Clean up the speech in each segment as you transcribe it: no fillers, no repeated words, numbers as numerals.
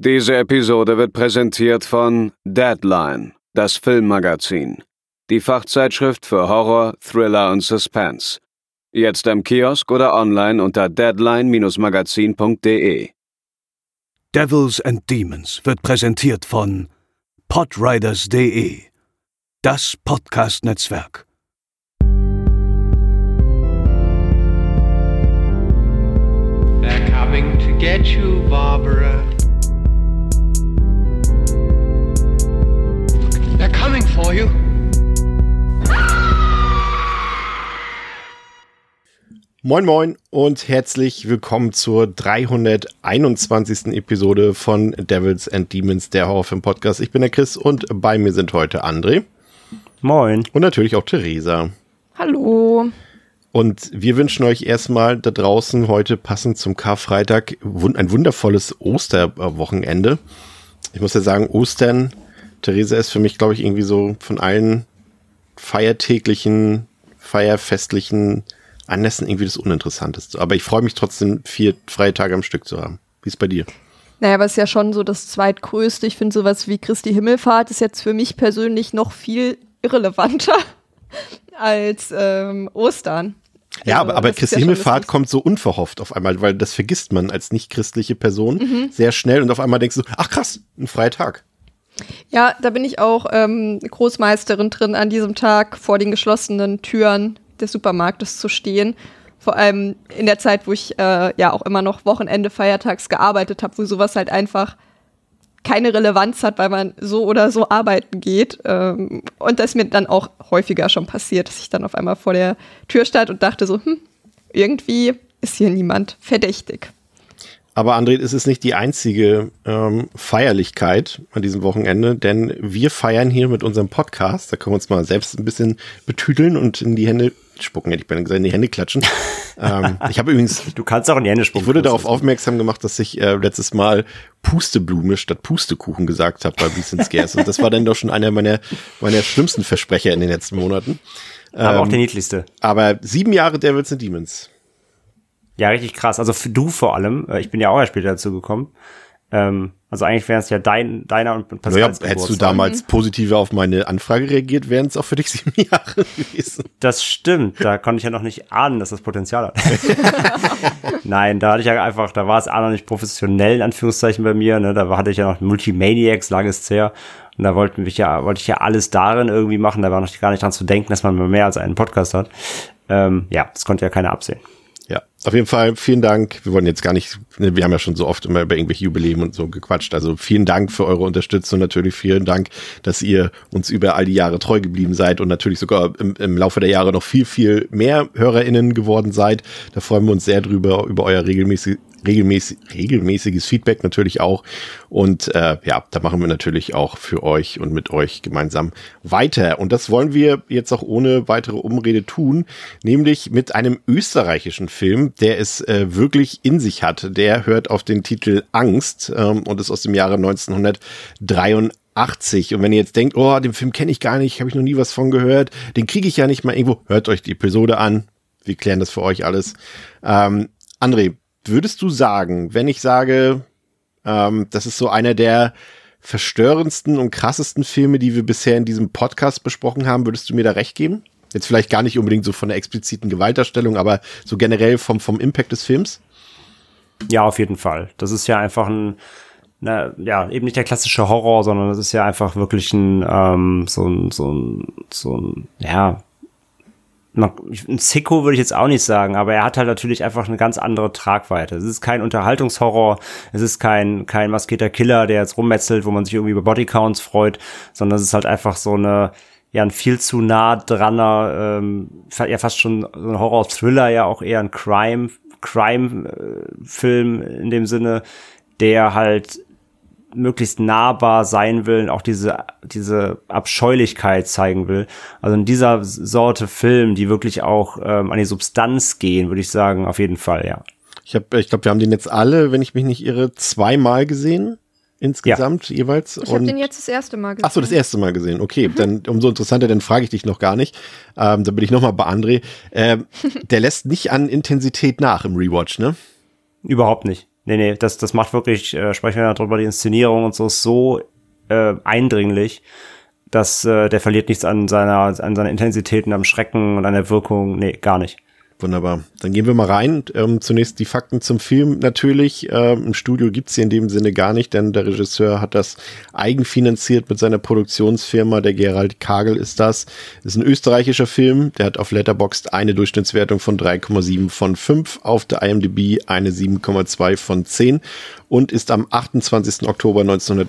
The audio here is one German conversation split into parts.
Diese Episode wird präsentiert von Deadline, das Filmmagazin. Die Fachzeitschrift für Horror, Thriller und Suspense. Jetzt im Kiosk oder online unter deadline-magazin.de. Devils and Demons wird präsentiert von podriders.de, das Podcast-Netzwerk. They're coming to get you, Barbara. They're coming for you. Moin Moin und herzlich willkommen zur 321. Episode von Devils and Demons, der Horrorfilm-Podcast. Ich bin der Chris und bei mir sind heute André. Moin. Und natürlich auch Theresa. Hallo. Und wir wünschen euch erstmal da draußen heute passend zum Karfreitag ein wundervolles Osterwochenende. Ich muss ja sagen, Ostern, Theresa, ist für mich, glaube ich, irgendwie so von allen feiertäglichen, feierfestlichen Anlässen irgendwie das Uninteressanteste. Aber ich freue mich trotzdem, 4 freie Tage am Stück zu haben. Wie ist es bei dir? Naja, aber es ist ja schon so das zweitgrößte. Ich finde, sowas wie Christi Himmelfahrt ist jetzt für mich persönlich noch viel irrelevanter als Ostern. Ja, Also, aber Christi Himmelfahrt kommt so unverhofft auf einmal, weil das vergisst man als nicht-christliche Person sehr schnell und auf einmal denkst du, ach krass, ein freier Tag. Ja, da bin ich auch Großmeisterin drin, an diesem Tag vor den geschlossenen Türen des Supermarktes zu stehen. Vor allem in der Zeit, wo ich ja auch immer noch Wochenende feiertags gearbeitet habe, wo sowas halt einfach keine Relevanz hat, weil man so oder so arbeiten geht. Und das ist mir dann auch häufiger schon passiert, dass ich dann auf einmal vor der Tür stand und dachte so, irgendwie ist hier niemand verdächtig. Aber André, es ist nicht die einzige Feierlichkeit an diesem Wochenende, denn wir feiern hier mit unserem Podcast. Da können wir uns mal selbst ein bisschen betüdeln und in die Hände spucken, hätte ich beinahe gesagt, in die Hände klatschen. Ich habe übrigens... Du kannst auch in die Hände spucken. Ich wurde darauf aufmerksam gemacht, dass ich letztes Mal Pusteblume statt Pustekuchen gesagt habe bei Beast and Scares. Und das war dann doch schon einer meiner schlimmsten Versprecher in den letzten Monaten. Aber auch der niedlichste. Aber 7 Jahre Devils and Demons. Ja, richtig krass. Also für du vor allem. Ich bin ja auch erst später dazu gekommen. Also eigentlich wären es ja deiner und Pascals Geburtstag. Hättest du damals positiver auf meine Anfrage reagiert, wären es auch für dich 7 Jahre gewesen. Das stimmt. Da konnte ich ja noch nicht ahnen, dass das Potenzial hat. Nein, da hatte ich ja einfach, da war es auch noch nicht professionell, in Anführungszeichen bei mir. Ne? Da hatte ich ja noch Multimaniacs, langes her. Und da wollte ich ja alles darin irgendwie machen. Da war noch gar nicht dran zu denken, dass man mehr als einen Podcast hat. Ja, das konnte ja keiner absehen. Ja, auf jeden Fall vielen Dank. Wir wollen jetzt gar nicht, wir haben ja schon so oft immer über irgendwelche Jubiläen und so gequatscht. Also vielen Dank für eure Unterstützung. Natürlich vielen Dank, dass ihr uns über all die Jahre treu geblieben seid und natürlich sogar im Laufe der Jahre noch viel, viel mehr HörerInnen geworden seid. Da freuen wir uns sehr drüber, über euer regelmäßiges Feedback natürlich auch. Und ja, da machen wir natürlich auch für euch und mit euch gemeinsam weiter. Und das wollen wir jetzt auch ohne weitere Umrede tun, nämlich mit einem österreichischen Film, der es wirklich in sich hat. Der hört auf den Titel Angst und ist aus dem Jahre 1983. Und wenn ihr jetzt denkt, oh, den Film kenne ich gar nicht, habe ich noch nie was von gehört, den kriege ich ja nicht mal irgendwo, hört euch die Episode an. Wir klären das für euch alles. André, würdest du sagen, wenn ich sage, das ist so einer der verstörendsten und krassesten Filme, die wir bisher in diesem Podcast besprochen haben, würdest du mir da recht geben? Jetzt vielleicht gar nicht unbedingt so von der expliziten Gewaltdarstellung, aber so generell vom Impact des Films? Ja, auf jeden Fall. Das ist ja einfach eben nicht der klassische Horror, sondern das ist ja einfach wirklich ein Sicko würde ich jetzt auch nicht sagen, aber er hat halt natürlich einfach eine ganz andere Tragweite. Es ist kein Unterhaltungshorror, es ist kein maskierter Killer, der jetzt rummetzelt, wo man sich irgendwie über Bodycounts freut, sondern es ist halt einfach so ein viel zu nah draner, ja fast schon so ein Horror-Thriller, ja auch eher ein Crime-Film in dem Sinne, der halt möglichst nahbar sein will und auch diese Abscheulichkeit zeigen will. Also in dieser Sorte Film, die wirklich auch an die Substanz gehen, würde ich sagen, auf jeden Fall, ja. Ich glaube, wir haben den jetzt alle, wenn ich mich nicht irre, 2-mal gesehen. Insgesamt jeweils. Ich habe den jetzt das erste Mal gesehen. Ach so, das erste Mal gesehen. Okay, dann umso interessanter, dann frage ich dich noch gar nicht. Dann bin ich nochmal bei André. Der lässt nicht an Intensität nach im Rewatch, ne? Überhaupt nicht. Nee, das macht wirklich, sprechen wir darüber, die Inszenierung und so eindringlich, dass der verliert nichts an seiner Intensität und am Schrecken und an der Wirkung. Nee, gar nicht. Wunderbar. Dann gehen wir mal rein. Zunächst die Fakten zum Film natürlich. Im Studio gibt's sie in dem Sinne gar nicht, denn der Regisseur hat das eigenfinanziert mit seiner Produktionsfirma. Der Gerald Kagel ist das. Ist ein österreichischer Film. Der hat auf Letterboxd eine Durchschnittswertung von 3,7 von 5, auf der IMDb eine 7,2 von 10 und ist am 28. Oktober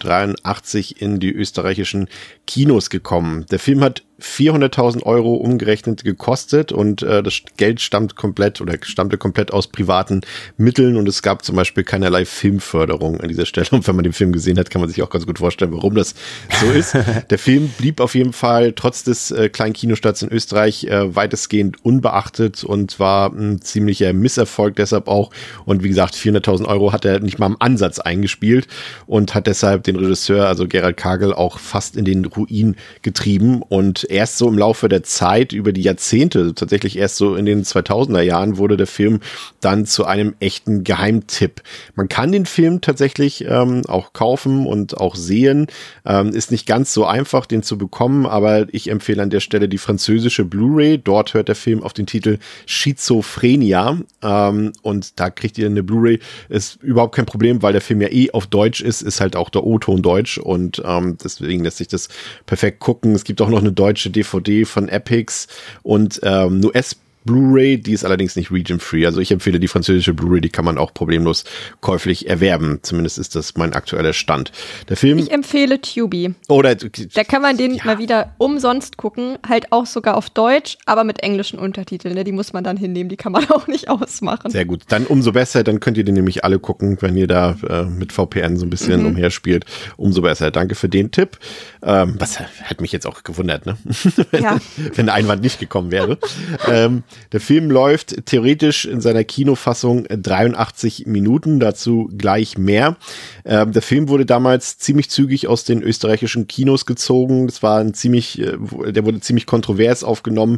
1983 in die österreichischen Kinos gekommen. Der Film hat 400.000 Euro umgerechnet gekostet und das Geld stammte komplett aus privaten Mitteln und es gab zum Beispiel keinerlei Filmförderung an dieser Stelle. Und wenn man den Film gesehen hat, kann man sich auch ganz gut vorstellen, warum das so ist. Der Film blieb auf jeden Fall trotz des kleinen Kinostarts in Österreich weitestgehend unbeachtet und war ein ziemlicher Misserfolg deshalb auch. Und wie gesagt, 400.000 Euro hat er nicht mal im Ansatz eingespielt und hat deshalb den Regisseur, also Gerald Kagel, auch fast in den Ruin getrieben. Und erst so im Laufe der Zeit, über die Jahrzehnte, tatsächlich erst so in den 2000er Jahren, wurde der Film dann zu einem echten Geheimtipp. Man kann den Film tatsächlich auch kaufen und auch sehen. Ist nicht ganz so einfach, den zu bekommen, aber ich empfehle an der Stelle die französische Blu-ray. Dort hört der Film auf den Titel Schizophrenia und da kriegt ihr eine Blu-ray. Ist überhaupt kein Problem, weil der Film ja auf Deutsch ist halt auch der O-Ton Deutsch und deswegen lässt sich das perfekt gucken. Es gibt auch noch eine deutsche DVD von Epix und eine US-Blu-ray, die ist allerdings nicht region-free. Also ich empfehle die französische Blu-ray, die kann man auch problemlos käuflich erwerben. Zumindest ist das mein aktueller Stand. Der Film. Ich empfehle Tubi. Oder da kann man den mal wieder umsonst gucken, halt auch sogar auf Deutsch, aber mit englischen Untertiteln. Ne? Die muss man dann hinnehmen, die kann man auch nicht ausmachen. Sehr gut, dann umso besser, dann könnt ihr den nämlich alle gucken, wenn ihr da mit VPN so ein bisschen umherspielt. Umso besser. Danke für den Tipp. Was hat mich jetzt auch gewundert, ne? wenn der Einwand nicht gekommen wäre. Der Film läuft theoretisch in seiner Kinofassung 83 Minuten, dazu gleich mehr. Der Film wurde damals ziemlich zügig aus den österreichischen Kinos gezogen. Das war der wurde ziemlich kontrovers aufgenommen,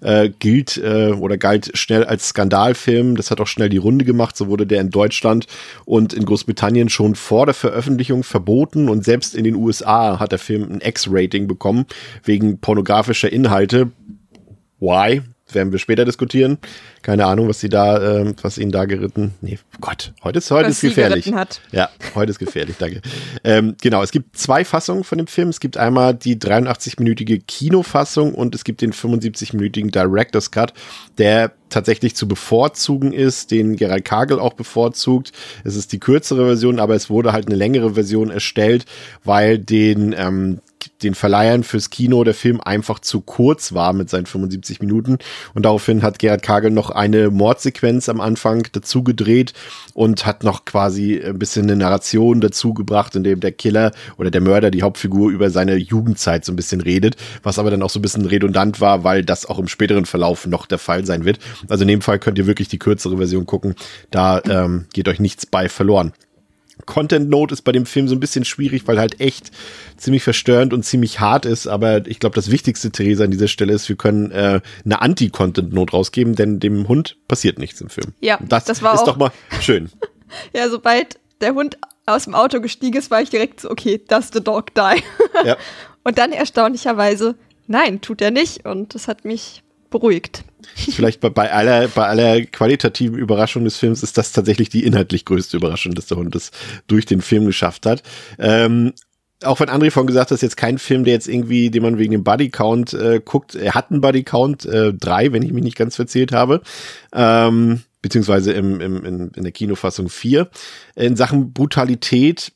galt schnell als Skandalfilm. Das hat auch schnell die Runde gemacht. So wurde der in Deutschland und in Großbritannien schon vor der Veröffentlichung verboten und selbst in den USA hat der Film ein X-Rating bekommen wegen pornografischer Inhalte. Why? Werden wir später diskutieren. Keine Ahnung, was ihn da geritten. Nee, Gott, heute ist gefährlich. Hat. Ja, heute ist gefährlich, danke. Genau, es gibt 2 Fassungen von dem Film. Es gibt einmal die 83-minütige Kinofassung und es gibt den 75-minütigen Director's Cut, der tatsächlich zu bevorzugen ist, den Gerald Kagel auch bevorzugt. Es ist die kürzere Version, aber es wurde halt eine längere Version erstellt, weil den Verleihern fürs Kino der Film einfach zu kurz war mit seinen 75 Minuten und daraufhin hat Gerald Kagel noch eine Mordsequenz am Anfang dazu gedreht und hat noch quasi ein bisschen eine Narration dazu gebracht, in dem der Killer oder der Mörder, die Hauptfigur, über seine Jugendzeit so ein bisschen redet, was aber dann auch so ein bisschen redundant war, weil das auch im späteren Verlauf noch der Fall sein wird. Also in dem Fall könnt ihr wirklich die kürzere Version gucken, da geht euch nichts bei verloren. Content Note ist bei dem Film so ein bisschen schwierig, weil halt echt ziemlich verstörend und ziemlich hart ist, aber ich glaube, das Wichtigste, Theresa, an dieser Stelle ist, wir können eine Anti-Content Note rausgeben, denn dem Hund passiert nichts im Film. Ja, das war ist auch doch mal schön. Ja, sobald der Hund aus dem Auto gestiegen ist, war ich direkt so, okay, does the dog die? Ja. Und dann erstaunlicherweise, nein, tut er nicht und das hat mich beruhigt. Vielleicht bei aller qualitativen Überraschung des Films ist das tatsächlich die inhaltlich größte Überraschung, dass der Hund es durch den Film geschafft hat. Auch wenn André vorhin gesagt hat, das ist jetzt kein Film, den man wegen dem Bodycount guckt. Er hat einen Bodycount, 3, wenn ich mich nicht ganz verzählt habe. Beziehungsweise in der Kinofassung 4. In Sachen Brutalität,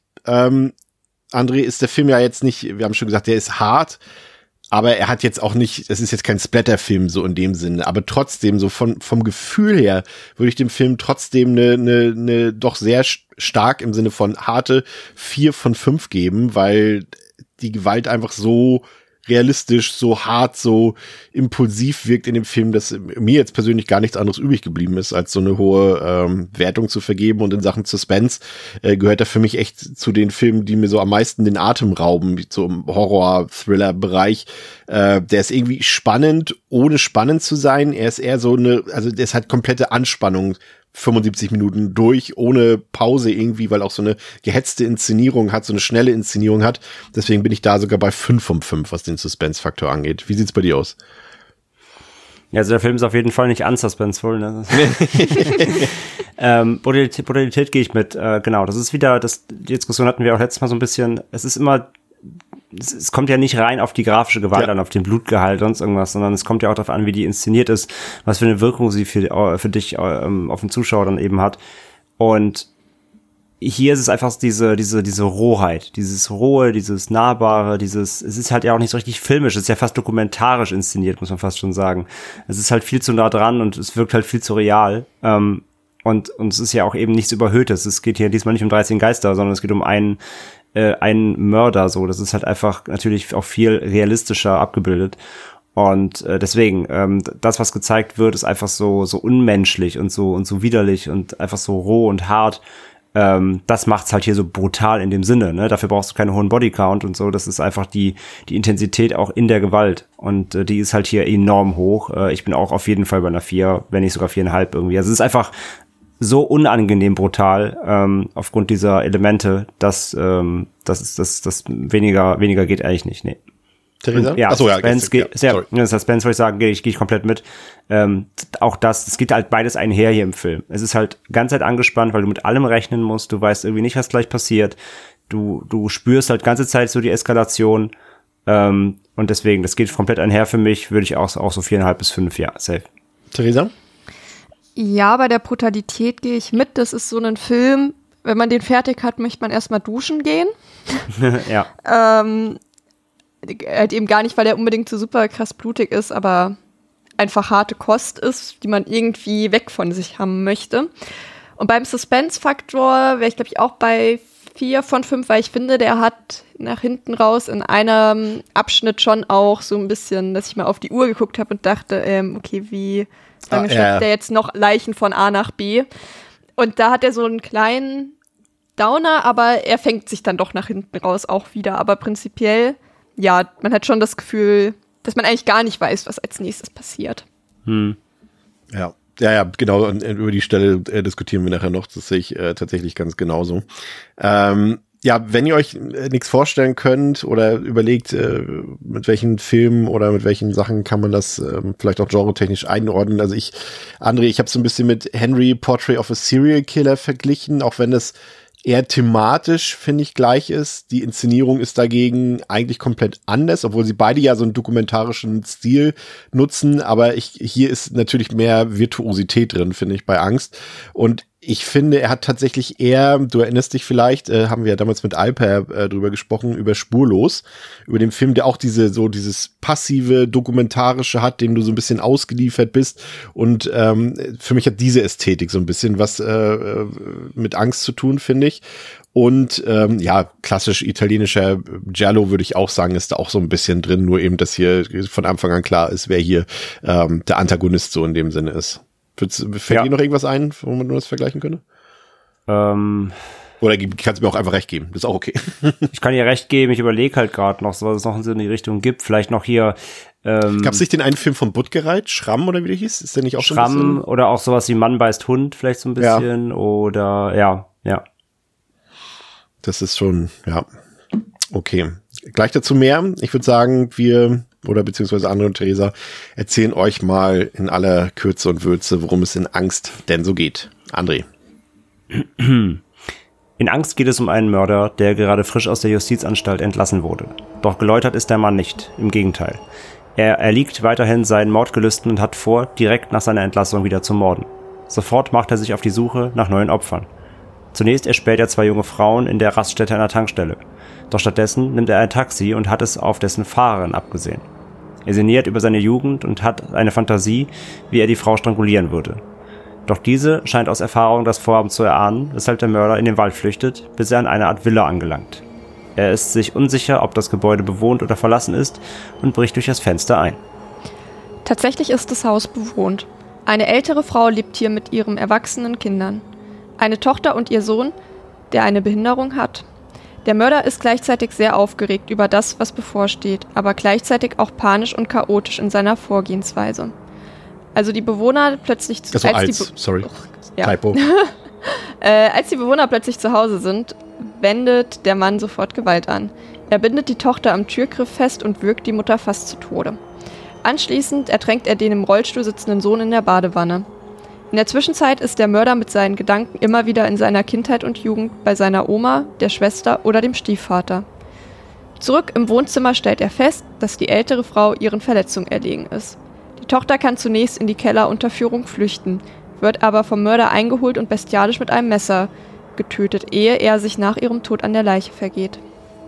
André, ist der Film ja jetzt nicht, wir haben schon gesagt, der ist hart, aber er hat jetzt auch nicht, es ist jetzt kein Splatterfilm so in dem Sinne, aber trotzdem so vom Gefühl her würde ich dem Film trotzdem eine doch sehr stark im Sinne von harte 4 von 5 geben, weil die Gewalt einfach so realistisch, so hart, so impulsiv wirkt in dem Film, dass mir jetzt persönlich gar nichts anderes übrig geblieben ist, als so eine hohe Wertung zu vergeben. Und in Sachen Suspense gehört er für mich echt zu den Filmen, die mir so am meisten den Atem rauben, so im Horror-Thriller-Bereich. Der ist irgendwie spannend, ohne spannend zu sein. Er ist eher so der ist halt komplette Anspannung 75 Minuten durch, ohne Pause irgendwie, weil auch so eine gehetzte Inszenierung hat, so eine schnelle Inszenierung hat. Deswegen bin ich da sogar bei 5 von 5, was den Suspense-Faktor angeht. Wie sieht's bei dir aus? Ja, also der Film ist auf jeden Fall nicht unsuspenseful. Ne? Brutalität gehe ich mit, genau. Das ist wieder, die Diskussion hatten wir auch letztes Mal so ein bisschen, es kommt ja nicht rein auf die grafische Gewalt an, auf den Blutgehalt, sonst irgendwas, sondern es kommt ja auch darauf an, wie die inszeniert ist, was für eine Wirkung sie für dich auf den Zuschauer dann eben hat. Und hier ist es einfach diese Rohheit, dieses Rohe, dieses Nahbare, es ist halt ja auch nicht so richtig filmisch, es ist ja fast dokumentarisch inszeniert, muss man fast schon sagen. Es ist halt viel zu nah dran und es wirkt halt viel zu real. Und es ist ja auch eben nichts Überhöhtes. Es geht hier diesmal nicht um 13 Geister, sondern es geht um einen Mörder, so. Das ist halt einfach natürlich auch viel realistischer abgebildet. Und deswegen, das, was gezeigt wird, ist einfach so unmenschlich und so widerlich und einfach so roh und hart. Das macht's halt hier so brutal in dem Sinne, ne? Dafür brauchst du keinen hohen Bodycount und so. Das ist einfach die Intensität auch in der Gewalt. Und die ist halt hier enorm hoch. Ich bin auch auf jeden Fall bei einer 4, wenn nicht sogar 4,5 irgendwie. Also es ist einfach so unangenehm brutal, aufgrund dieser Elemente, dass weniger geht eigentlich nicht, nee. Theresa? Ja, Achso, Suspense wollte ich sagen, gehe ich komplett mit. Auch es geht halt beides einher hier im Film. Es ist halt ganz Zeit angespannt, weil du mit allem rechnen musst. Du weißt irgendwie nicht, was gleich passiert. Du spürst halt ganze Zeit so die Eskalation. Und deswegen, das geht komplett einher für mich. Würde ich auch so 4,5 bis 5, ja, safe. Theresa? Ja, bei der Brutalität gehe ich mit. Das ist so ein Film, wenn man den fertig hat, möchte man erstmal duschen gehen. Ja. Halt eben gar nicht, weil der unbedingt so super krass blutig ist, aber einfach harte Kost ist, die man irgendwie weg von sich haben möchte. Und beim Suspense-Faktor wäre ich, glaube ich, auch bei 4 von 5, weil ich finde, der hat nach hinten raus in einem Abschnitt schon auch so ein bisschen, dass ich mal auf die Uhr geguckt habe und dachte, okay, wie lange schleppt der jetzt noch Leichen von A nach B? Und da hat er so einen kleinen Downer, aber er fängt sich dann doch nach hinten raus auch wieder. Aber prinzipiell, ja, man hat schon das Gefühl, dass man eigentlich gar nicht weiß, was als nächstes passiert. Ja, genau. Und über die Stelle diskutieren wir nachher noch. Das sehe ich tatsächlich ganz genauso. Ja, wenn ihr euch nichts vorstellen könnt oder überlegt, mit welchen Filmen oder mit welchen Sachen kann man das vielleicht auch genretechnisch einordnen. Also ich habe es so ein bisschen mit Henry Portrait of a Serial Killer verglichen, auch wenn es eher thematisch, finde ich, gleich ist. Die Inszenierung ist dagegen eigentlich komplett anders, obwohl sie beide ja so einen dokumentarischen Stil nutzen, aber hier ist natürlich mehr Virtuosität drin, finde ich, bei Angst. Und ich finde, er hat tatsächlich eher, du erinnerst dich vielleicht, haben wir ja damals mit Alper drüber gesprochen, über Spurlos, über den Film, der auch dieses passive, dokumentarische hat, dem du so ein bisschen ausgeliefert bist. Und für mich hat diese Ästhetik so ein bisschen was mit Angst zu tun, finde ich. Und ja, klassisch italienischer Giallo, würde ich auch sagen, ist da auch so ein bisschen drin, nur eben, dass hier von Anfang an klar ist, wer hier der Antagonist so in dem Sinne ist. Fällt dir noch irgendwas ein, wo man das vergleichen könnte? Oder kannst du mir auch einfach recht geben? Das ist auch okay. Ich kann dir recht geben, ich überlege halt gerade noch, was es noch in die Richtung gibt. Vielleicht noch hier gab es nicht den einen Film von Buttgereit, Schramm oder wie der hieß? Ist der nicht auch schon ein bisschen? Oder auch sowas wie Mann beißt Hund vielleicht so ein bisschen. Ja. Oder ja. Das ist schon, ja, okay. Gleich dazu mehr. Ich würde sagen, wir oder beziehungsweise André und Theresa erzählen euch mal in aller Kürze und Würze, worum es in Angst denn so geht. André. In Angst geht es um einen Mörder, der gerade frisch aus der Justizanstalt entlassen wurde. Doch geläutert ist der Mann nicht, im Gegenteil. Er erliegt weiterhin seinen Mordgelüsten und hat vor, direkt nach seiner Entlassung wieder zu morden. Sofort macht er sich auf die Suche nach neuen Opfern. Zunächst erspäht er 2 junge Frauen in der Raststätte einer Tankstelle. Doch stattdessen nimmt er ein Taxi und hat es auf dessen Fahrerin abgesehen. Er sinniert über seine Jugend und hat eine Fantasie, wie er die Frau strangulieren würde. Doch diese scheint aus Erfahrung das Vorhaben zu erahnen, weshalb der Mörder in den Wald flüchtet, bis er an eine Art Villa angelangt. Er ist sich unsicher, ob das Gebäude bewohnt oder verlassen ist und bricht durch das Fenster ein. Tatsächlich ist das Haus bewohnt. Eine ältere Frau lebt hier mit ihren erwachsenen Kindern. Eine Tochter und ihr Sohn, der eine Behinderung hat. Der Mörder ist gleichzeitig sehr aufgeregt über das, was bevorsteht, aber gleichzeitig auch panisch und chaotisch in seiner Vorgehensweise. Also die Bewohner plötzlich... Ja. Typo. Als die Bewohner plötzlich zu Hause sind, wendet der Mann sofort Gewalt an. Er bindet die Tochter am Türgriff fest und würgt die Mutter fast zu Tode. Anschließend ertränkt er den im Rollstuhl sitzenden Sohn in der Badewanne. In der Zwischenzeit ist der Mörder mit seinen Gedanken immer wieder in seiner Kindheit und Jugend bei seiner Oma, der Schwester oder dem Stiefvater. Zurück im Wohnzimmer stellt er fest, dass die ältere Frau ihren Verletzungen erlegen ist. Die Tochter kann zunächst in die Kellerunterführung flüchten, wird aber vom Mörder eingeholt und bestialisch mit einem Messer getötet, ehe er sich nach ihrem Tod an der Leiche vergeht.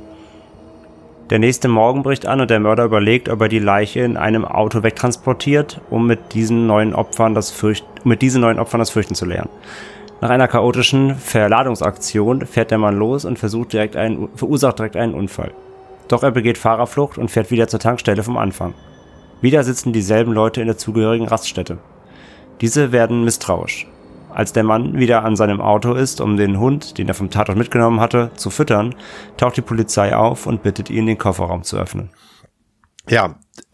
Der nächste Morgen bricht an und der Mörder überlegt, ob er die Leiche in einem Auto wegtransportiert, um mit diesen neuen Opfern das Fürchten zu lernen. Nach einer chaotischen Verladungsaktion fährt der Mann los und verursacht direkt einen Unfall. Doch er begeht Fahrerflucht und fährt wieder zur Tankstelle vom Anfang. Wieder sitzen dieselben Leute in der zugehörigen Raststätte. Diese werden misstrauisch. Als der Mann wieder an seinem Auto ist, um den Hund, den er vom Tatort mitgenommen hatte, zu füttern, taucht die Polizei auf und bittet ihn, den Kofferraum zu öffnen. Ja,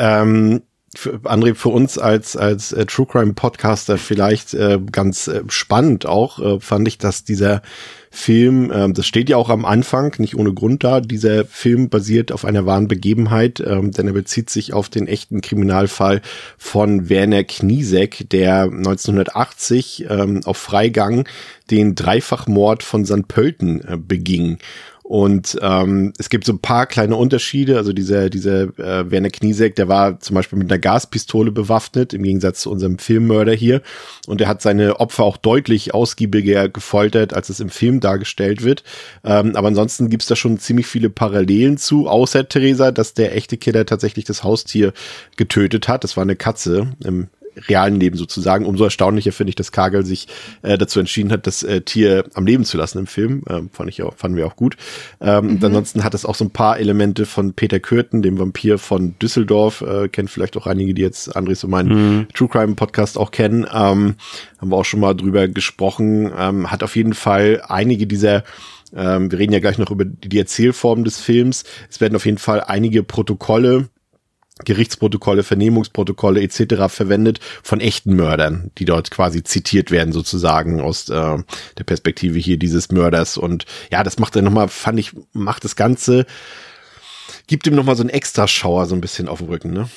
André, für uns als True Crime Podcaster vielleicht ganz spannend auch, fand ich, dass dieser Film, das steht ja auch am Anfang, nicht ohne Grund da, dieser Film basiert auf einer wahren Begebenheit, denn er bezieht sich auf den echten Kriminalfall von Werner Kniesek, der 1980 auf Freigang den Dreifachmord von St. Pölten beging. Und es gibt so ein paar kleine Unterschiede. Also dieser Werner Kniesek, der war zum Beispiel mit einer Gaspistole bewaffnet, im Gegensatz zu unserem Filmmörder hier. Und er hat seine Opfer auch deutlich ausgiebiger gefoltert, als es im Film dargestellt wird. Aber ansonsten gibt's da schon ziemlich viele Parallelen zu, außer Theresa, dass der echte Killer tatsächlich das Haustier getötet hat. Das war eine Katze im realen Leben sozusagen. Umso erstaunlicher finde ich, dass Cargill sich dazu entschieden hat, das Tier am Leben zu lassen im Film. Fanden wir auch gut. Und ansonsten hat es auch so ein paar Elemente von Peter Kürten, dem Vampir von Düsseldorf. Kennt vielleicht auch einige, die jetzt Andres und meinen True Crime Podcast auch kennen. Haben wir auch schon mal drüber gesprochen. Hat auf jeden Fall einige dieser wir reden ja gleich noch über die Erzählform des Films. Es werden auf jeden Fall einige Protokolle, Gerichtsprotokolle, Vernehmungsprotokolle etc. verwendet von echten Mördern, die dort quasi zitiert werden sozusagen aus der Perspektive hier dieses Mörders. Und ja, das macht dann nochmal, macht das Ganze, gibt ihm nochmal so einen Extraschauer so ein bisschen auf den Rücken, ne?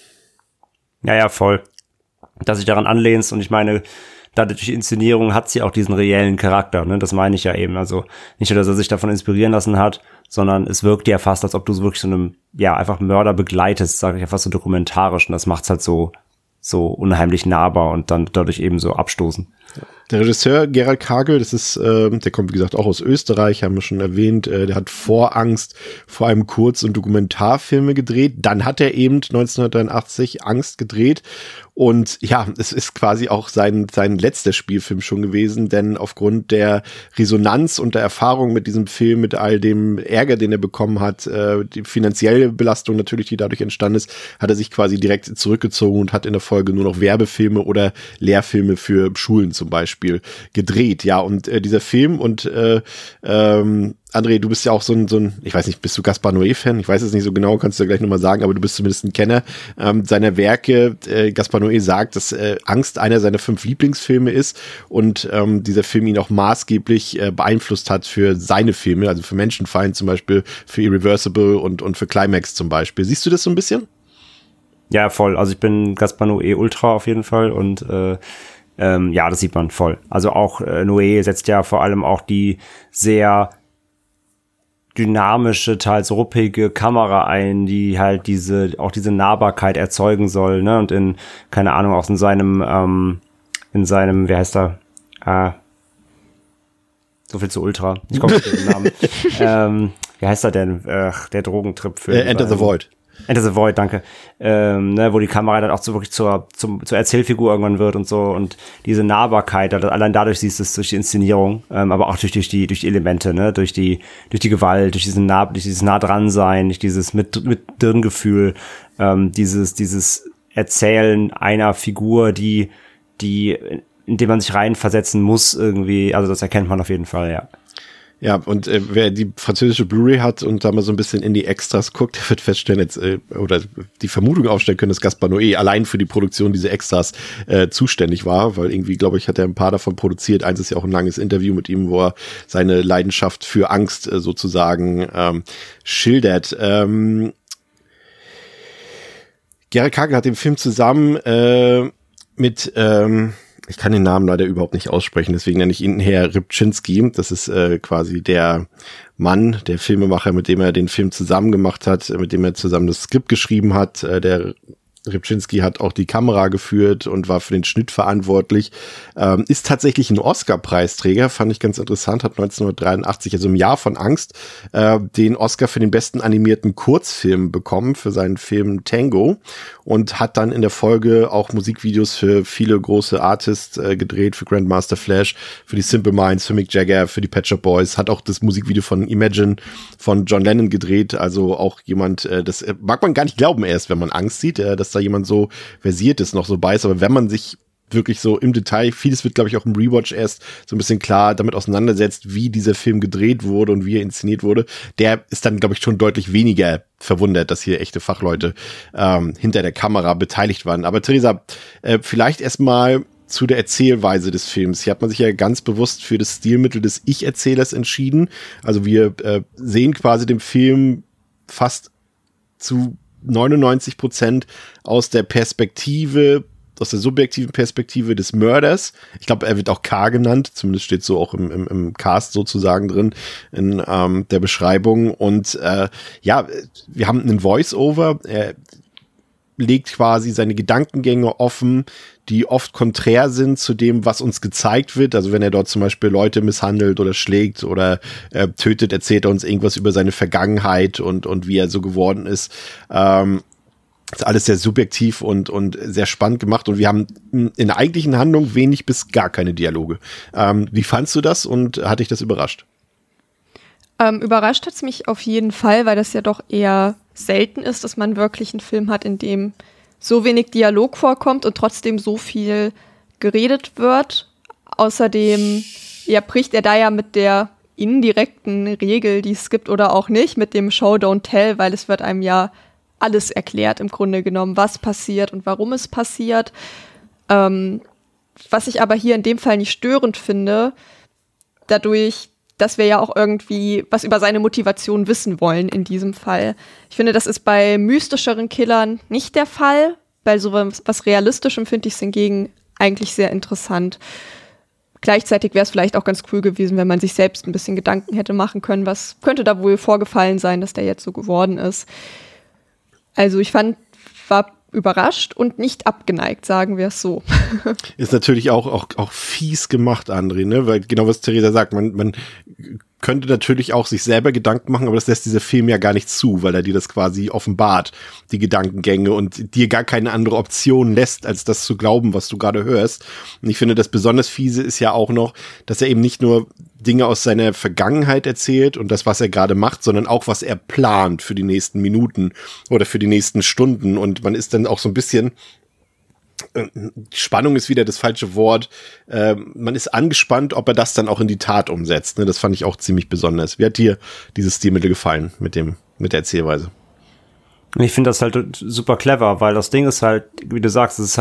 Ja, voll. Dass sich daran anlehnst und ich meine, dadurch die Inszenierung hat sie auch diesen reellen Charakter, ne? Das meine ich ja eben. Also nicht nur, dass er sich davon inspirieren lassen hat, sondern es wirkt ja fast, als ob du so wirklich so einem, ja, einfach Mörder begleitest, sage ich ja fast so dokumentarisch. Und das macht's halt so unheimlich nahbar und dann dadurch eben so abstoßend. Der Regisseur Gerald Cargill, das ist, der kommt wie gesagt auch aus Österreich, haben wir schon erwähnt, der hat vor Angst vor allem Kurz- und Dokumentarfilme gedreht. Dann hat er eben 1983 Angst gedreht. Und ja, es ist quasi auch sein letzter Spielfilm schon gewesen, denn aufgrund der Resonanz und der Erfahrung mit diesem Film, mit all dem Ärger, den er bekommen hat, die finanzielle Belastung natürlich, die dadurch entstanden ist, hat er sich quasi direkt zurückgezogen und hat in der Folge nur noch Werbefilme oder Lehrfilme für Schulen zum Beispiel gedreht. Ja, und dieser Film und André, du bist ja auch so ein, ich weiß nicht, bist du Gaspar Noé-Fan? Ich weiß es nicht so genau, kannst du ja gleich nochmal sagen, aber du bist zumindest ein Kenner seiner Werke. Gaspar Noé sagt, dass Angst einer seiner 5 Lieblingsfilme ist und dieser Film ihn auch maßgeblich beeinflusst hat für seine Filme, also für Menschenfeind zum Beispiel, für Irreversible und für Climax zum Beispiel. Siehst du das so ein bisschen? Ja, voll. Also ich bin Gaspar Noé Ultra auf jeden Fall und ja, das sieht man voll. Also auch Noé setzt ja vor allem auch die sehr dynamische, teils ruppige Kamera ein, die halt diese Nahbarkeit erzeugen soll, ne? Und keine Ahnung, auch in seinem, wie heißt er? So viel zu Ultra. Ich komme nicht auf den Namen. Wie heißt er denn? Der Drogentrip-Film. Enter the Void. Enter the Void, danke. Wo die Kamera dann auch so wirklich zur Erzählfigur irgendwann wird und so und diese Nahbarkeit, allein dadurch siehst du es durch die Inszenierung, aber auch durch die Elemente, ne, durch die Gewalt, durch dieses nah dran sein, durch dieses mit drin Gefühl, dieses Erzählen einer Figur, die in dem man sich reinversetzen muss irgendwie, also das erkennt man auf jeden Fall, ja. Ja, und wer die französische Blu-ray hat und da mal so ein bisschen in die Extras guckt, der wird feststellen, jetzt, oder die Vermutung aufstellen können, dass Gaspar Noé allein für die Produktion dieser Extras zuständig war, weil irgendwie, glaube ich, hat er ein paar davon produziert. Eins ist ja auch ein langes Interview mit ihm, wo er seine Leidenschaft für Angst sozusagen schildert. Gerrit Kagel hat den Film zusammen mit ich kann den Namen leider überhaupt nicht aussprechen, deswegen nenne ich ihn Herr Rybczynski. Das ist quasi der Mann, der Filmemacher, mit dem er den Film zusammen gemacht hat, mit dem er zusammen das Skript geschrieben hat. Der Rybczynski hat auch die Kamera geführt und war für den Schnitt verantwortlich. Ist tatsächlich ein Oscar-Preisträger, fand ich ganz interessant, hat 1983, also im Jahr von Angst, den Oscar für den besten animierten Kurzfilm bekommen, für seinen Film Tango, und hat dann in der Folge auch Musikvideos für viele große Artists gedreht, für Grandmaster Flash, für die Simple Minds, für Mick Jagger, für die Pet Shop Boys, hat auch das Musikvideo von Imagine von John Lennon gedreht, also auch jemand, das mag man gar nicht glauben erst, wenn man Angst sieht, dass da jemand so versiert ist, noch so bei ist, aber wenn man sich wirklich so im Detail, vieles wird, glaube ich, auch im Rewatch erst so ein bisschen klar damit auseinandersetzt, wie dieser Film gedreht wurde und wie er inszeniert wurde, der ist dann, glaube ich, schon deutlich weniger verwundert, dass hier echte Fachleute hinter der Kamera beteiligt waren. Aber Theresa, vielleicht erstmal zu der Erzählweise des Films. Hier hat man sich ja ganz bewusst für das Stilmittel des Ich-Erzählers entschieden. Also wir sehen quasi den Film fast zu 99% aus der subjektiven Perspektive des Mörders. Ich glaube, er wird auch K genannt, zumindest steht so auch im Cast sozusagen drin, in der Beschreibung. Und ja, wir haben einen Voice-Over, er legt quasi seine Gedankengänge offen, die oft konträr sind zu dem, was uns gezeigt wird. Also wenn er dort zum Beispiel Leute misshandelt oder schlägt oder tötet, erzählt er uns irgendwas über seine Vergangenheit und wie er so geworden ist. Ist alles sehr subjektiv und sehr spannend gemacht, und wir haben in der eigentlichen Handlung wenig bis gar keine Dialoge. Wie fandst du das und hat dich das überrascht? Überrascht hat es mich auf jeden Fall, weil das ja doch eher selten ist, dass man wirklich einen Film hat, in dem so wenig Dialog vorkommt und trotzdem so viel geredet wird. Außerdem bricht er da ja mit der indirekten Regel, die es gibt oder auch nicht, mit dem Show Don't Tell, weil es wird einem ja alles erklärt im Grunde genommen, was passiert und warum es passiert. Was ich aber hier in dem Fall nicht störend finde, dadurch, dass wir ja auch irgendwie was über seine Motivation wissen wollen in diesem Fall. Ich finde, das ist bei mystischeren Killern nicht der Fall. Bei so was Realistischem finde ich es hingegen eigentlich sehr interessant. Gleichzeitig wäre es vielleicht auch ganz cool gewesen, wenn man sich selbst ein bisschen Gedanken hätte machen können, was könnte da wohl vorgefallen sein, dass der jetzt so geworden ist. Also ich war überrascht und nicht abgeneigt, sagen wir es so. Ist natürlich auch fies gemacht, André, ne? Weil genau was Theresa sagt, man könnte natürlich auch sich selber Gedanken machen, aber das lässt dieser Film ja gar nicht zu, weil er dir das quasi offenbart, die Gedankengänge, und dir gar keine andere Option lässt, als das zu glauben, was du gerade hörst. Und ich finde, das besonders fiese ist ja auch noch, dass er eben nicht nur Dinge aus seiner Vergangenheit erzählt und das, was er gerade macht, sondern auch, was er plant für die nächsten Minuten oder für die nächsten Stunden. Und man ist dann auch so ein bisschen, Spannung ist wieder das falsche Wort, man ist angespannt, ob er das dann auch in die Tat umsetzt. Ne? Das fand ich auch ziemlich besonders. Wie hat dir dieses Stilmittel gefallen mit der Erzählweise? Ich finde das halt super clever, weil das Ding ist halt, wie du sagst, es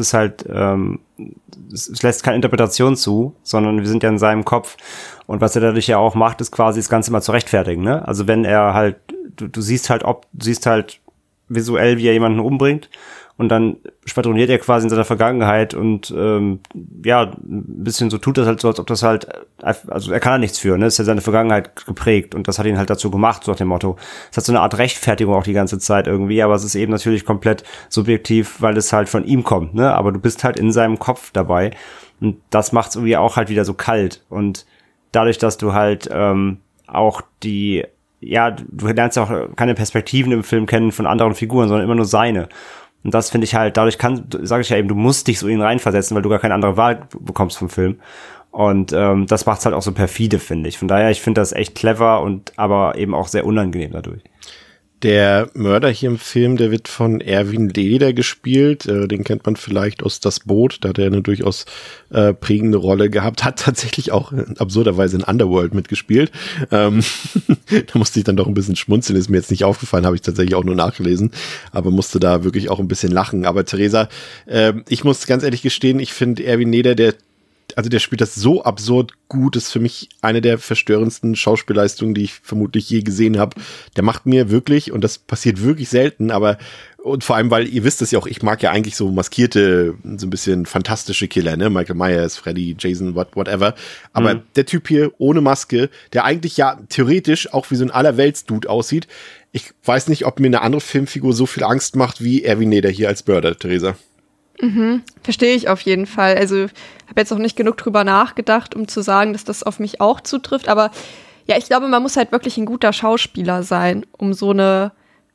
lässt keine Interpretation zu, sondern wir sind ja in seinem Kopf. Und was er dadurch ja auch macht, ist quasi das Ganze mal zu rechtfertigen, ne? Also wenn er halt, du siehst halt visuell, wie er jemanden umbringt, und dann schwadroniert er quasi in seiner Vergangenheit und ein bisschen so tut das halt so, als ob das halt, also er kann da nichts für, ne? Es ist ja seine Vergangenheit geprägt und das hat ihn halt dazu gemacht, so nach dem Motto. Es hat so eine Art Rechtfertigung auch die ganze Zeit irgendwie, aber es ist eben natürlich komplett subjektiv, weil es halt von ihm kommt, ne? Aber du bist halt in seinem Kopf dabei und das macht es irgendwie auch halt wieder so kalt, und dadurch, dass du halt auch du lernst ja auch keine Perspektiven im Film kennen von anderen Figuren, sondern immer nur seine. Und das finde ich halt, dadurch sage ich ja eben, du musst dich so in ihn reinversetzen, weil du gar keine andere Wahl bekommst vom Film. Und das macht's halt auch so perfide, finde ich. Von daher, ich finde das echt clever aber eben auch sehr unangenehm dadurch. Der Mörder hier im Film, der wird von Erwin Leder gespielt. Den kennt man vielleicht aus Das Boot. Da hat er eine durchaus prägende Rolle gehabt. Hat tatsächlich auch absurderweise in Underworld mitgespielt. Da musste ich dann doch ein bisschen schmunzeln. Ist mir jetzt nicht aufgefallen, habe ich tatsächlich auch nur nachgelesen. Aber musste da wirklich auch ein bisschen lachen. Aber Theresa, ich muss ganz ehrlich gestehen, ich finde Erwin Leder, der spielt das so absurd gut, ist für mich eine der verstörendsten Schauspielleistungen, die ich vermutlich je gesehen habe. Der macht mir wirklich, und das passiert wirklich selten, und vor allem, weil ihr wisst es ja auch, ich mag ja eigentlich so maskierte, so ein bisschen fantastische Killer, ne? Michael Myers, Freddy, Jason, whatever. Aber der Typ hier ohne Maske, der eigentlich ja theoretisch auch wie so ein Allerwelts-Dude aussieht, ich weiß nicht, ob mir eine andere Filmfigur so viel Angst macht wie Erwin Leder hier als Mörder, Theresa. Verstehe ich auf jeden Fall. Also ich habe jetzt auch nicht genug drüber nachgedacht, um zu sagen, dass das auf mich auch zutrifft. Aber ja, ich glaube, man muss halt wirklich ein guter Schauspieler sein, um so eine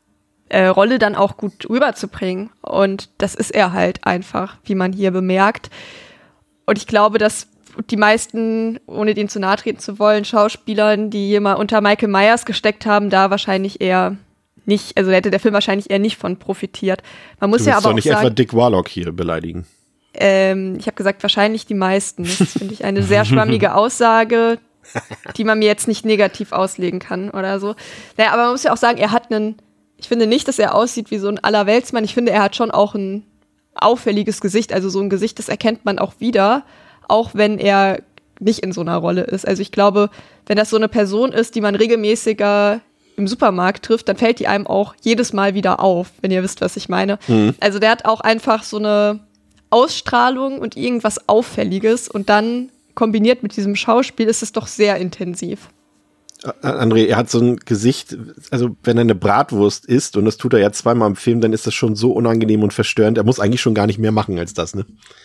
Rolle dann auch gut rüberzubringen. Und das ist er halt einfach, wie man hier bemerkt. Und ich glaube, dass die meisten, ohne denen zu nahe treten zu wollen, Schauspielern, die hier mal unter Michael Myers gesteckt haben, da wahrscheinlich eher nicht, also hätte der Film wahrscheinlich eher nicht von profitiert. Man muss ja aber auch nicht sagen, etwa Dick Warlock hier beleidigen. Ich habe gesagt, wahrscheinlich die meisten. Das finde ich eine sehr schwammige Aussage, die man mir jetzt nicht negativ auslegen kann oder so. Naja, aber man muss ja auch sagen, ich finde nicht, dass er aussieht wie so ein Allerweltsmann. Ich finde, er hat schon auch ein auffälliges Gesicht, also so ein Gesicht, das erkennt man auch wieder, auch wenn er nicht in so einer Rolle ist. Also ich glaube, wenn das so eine Person ist, die man regelmäßiger im Supermarkt trifft, dann fällt die einem auch jedes Mal wieder auf, wenn ihr wisst, was ich meine. Also der hat auch einfach so eine Ausstrahlung und irgendwas Auffälliges und dann kombiniert mit diesem Schauspiel ist es doch sehr intensiv. André, er hat so ein Gesicht, also wenn er eine Bratwurst isst, und das tut er ja zweimal im Film, dann ist das schon so unangenehm und verstörend. Er muss eigentlich schon gar nicht mehr machen als das, ne?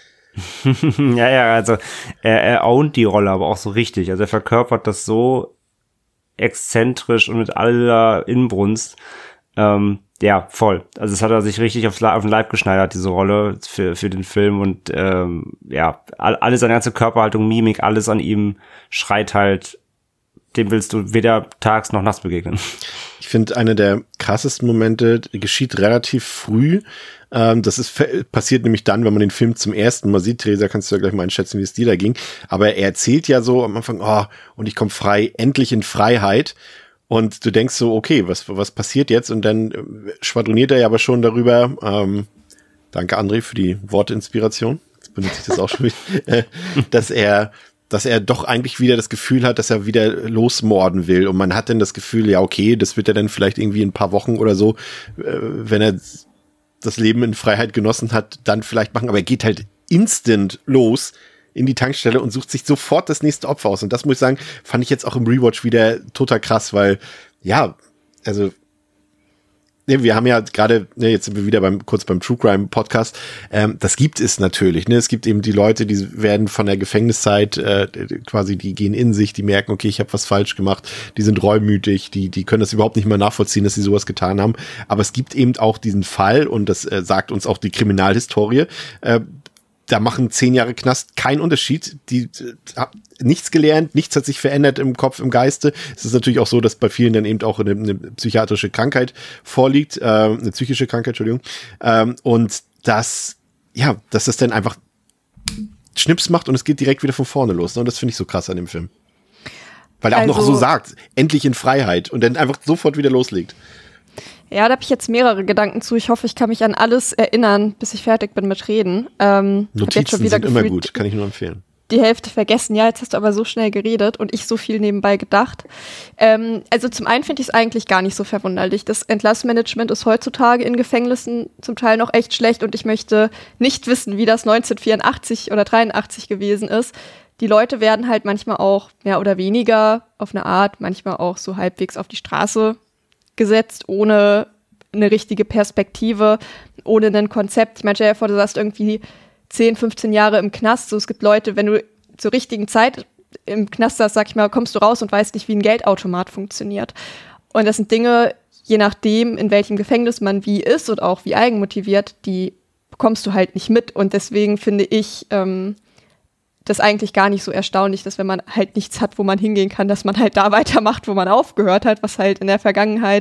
Ja, also er ownt die Rolle aber auch so richtig. Also er verkörpert das so exzentrisch und mit aller Inbrunst. Ja, voll. Also das hat er sich richtig auf den Leib geschneidert, diese Rolle für den Film. Und ja, alles, seine ganze Körperhaltung, Mimik, alles an ihm schreit halt, dem willst du weder tags noch nachts begegnen. Ich finde, einer der krassesten Momente geschieht relativ früh. Das passiert nämlich dann, wenn man den Film zum ersten Mal sieht. Theresa, kannst du ja gleich mal einschätzen, wie es dir da ging. Aber er erzählt ja so am Anfang, und ich komme frei, endlich in Freiheit. Und du denkst so, okay, was passiert jetzt? Und dann schwadroniert er ja aber schon darüber, danke André für die Wortinspiration, jetzt benutze ich das auch schon wieder, dass er doch eigentlich wieder das Gefühl hat, dass er wieder losmorden will. Und man hat dann das Gefühl, ja okay, das wird er dann vielleicht irgendwie in ein paar Wochen oder so, wenn er das Leben in Freiheit genossen hat, dann vielleicht machen. Aber er geht halt instant los in die Tankstelle und sucht sich sofort das nächste Opfer aus. Und das muss ich sagen, fand ich jetzt auch im Rewatch wieder total krass, weil, ja, also wir haben ja gerade, jetzt sind wir wieder kurz beim True Crime Podcast, das gibt es natürlich, ne? Es gibt eben die Leute, die werden von der Gefängniszeit quasi, die gehen in sich, die merken, okay, ich habe was falsch gemacht, die sind reumütig, die können das überhaupt nicht mehr nachvollziehen, dass sie sowas getan haben. Aber es gibt eben auch diesen Fall, und das sagt uns auch die Kriminalhistorie, da machen 10 Jahre Knast keinen Unterschied. Die nichts gelernt, nichts hat sich verändert im Kopf, im Geiste. Es ist natürlich auch so, dass bei vielen dann eben auch eine psychiatrische Krankheit vorliegt, eine psychische Krankheit, Entschuldigung. Und dass das dann einfach Schnips macht und es geht direkt wieder von vorne los. Ne? Und das finde ich so krass an dem Film. Weil er auch noch so sagt, endlich in Freiheit, und dann einfach sofort wieder loslegt. Ja, da habe ich jetzt mehrere Gedanken zu. Ich hoffe, ich kann mich an alles erinnern, bis ich fertig bin mit Reden. Notizen sind immer gut, kann ich nur empfehlen. Die Hälfte vergessen. Ja, jetzt hast du aber so schnell geredet und ich so viel nebenbei gedacht. Also zum einen finde ich es eigentlich gar nicht so verwunderlich. Das Entlassmanagement ist heutzutage in Gefängnissen zum Teil noch echt schlecht und ich möchte nicht wissen, wie das 1984 oder 83 gewesen ist. Die Leute werden halt manchmal auch mehr oder weniger auf eine Art, manchmal auch so halbwegs auf die Straße gesetzt, ohne eine richtige Perspektive, ohne ein Konzept. Ich meine, stell dir vor, du saßt irgendwie 10, 15 Jahre im Knast. So, es gibt Leute, wenn du zur richtigen Zeit im Knast saßt, sag ich mal, kommst du raus und weißt nicht, wie ein Geldautomat funktioniert. Und das sind Dinge, je nachdem, in welchem Gefängnis man wie ist und auch wie eigenmotiviert, die bekommst du halt nicht mit. Und deswegen finde ich das eigentlich gar nicht so erstaunlich, dass wenn man halt nichts hat, wo man hingehen kann, dass man halt da weitermacht, wo man aufgehört hat, was halt in der Vergangenheit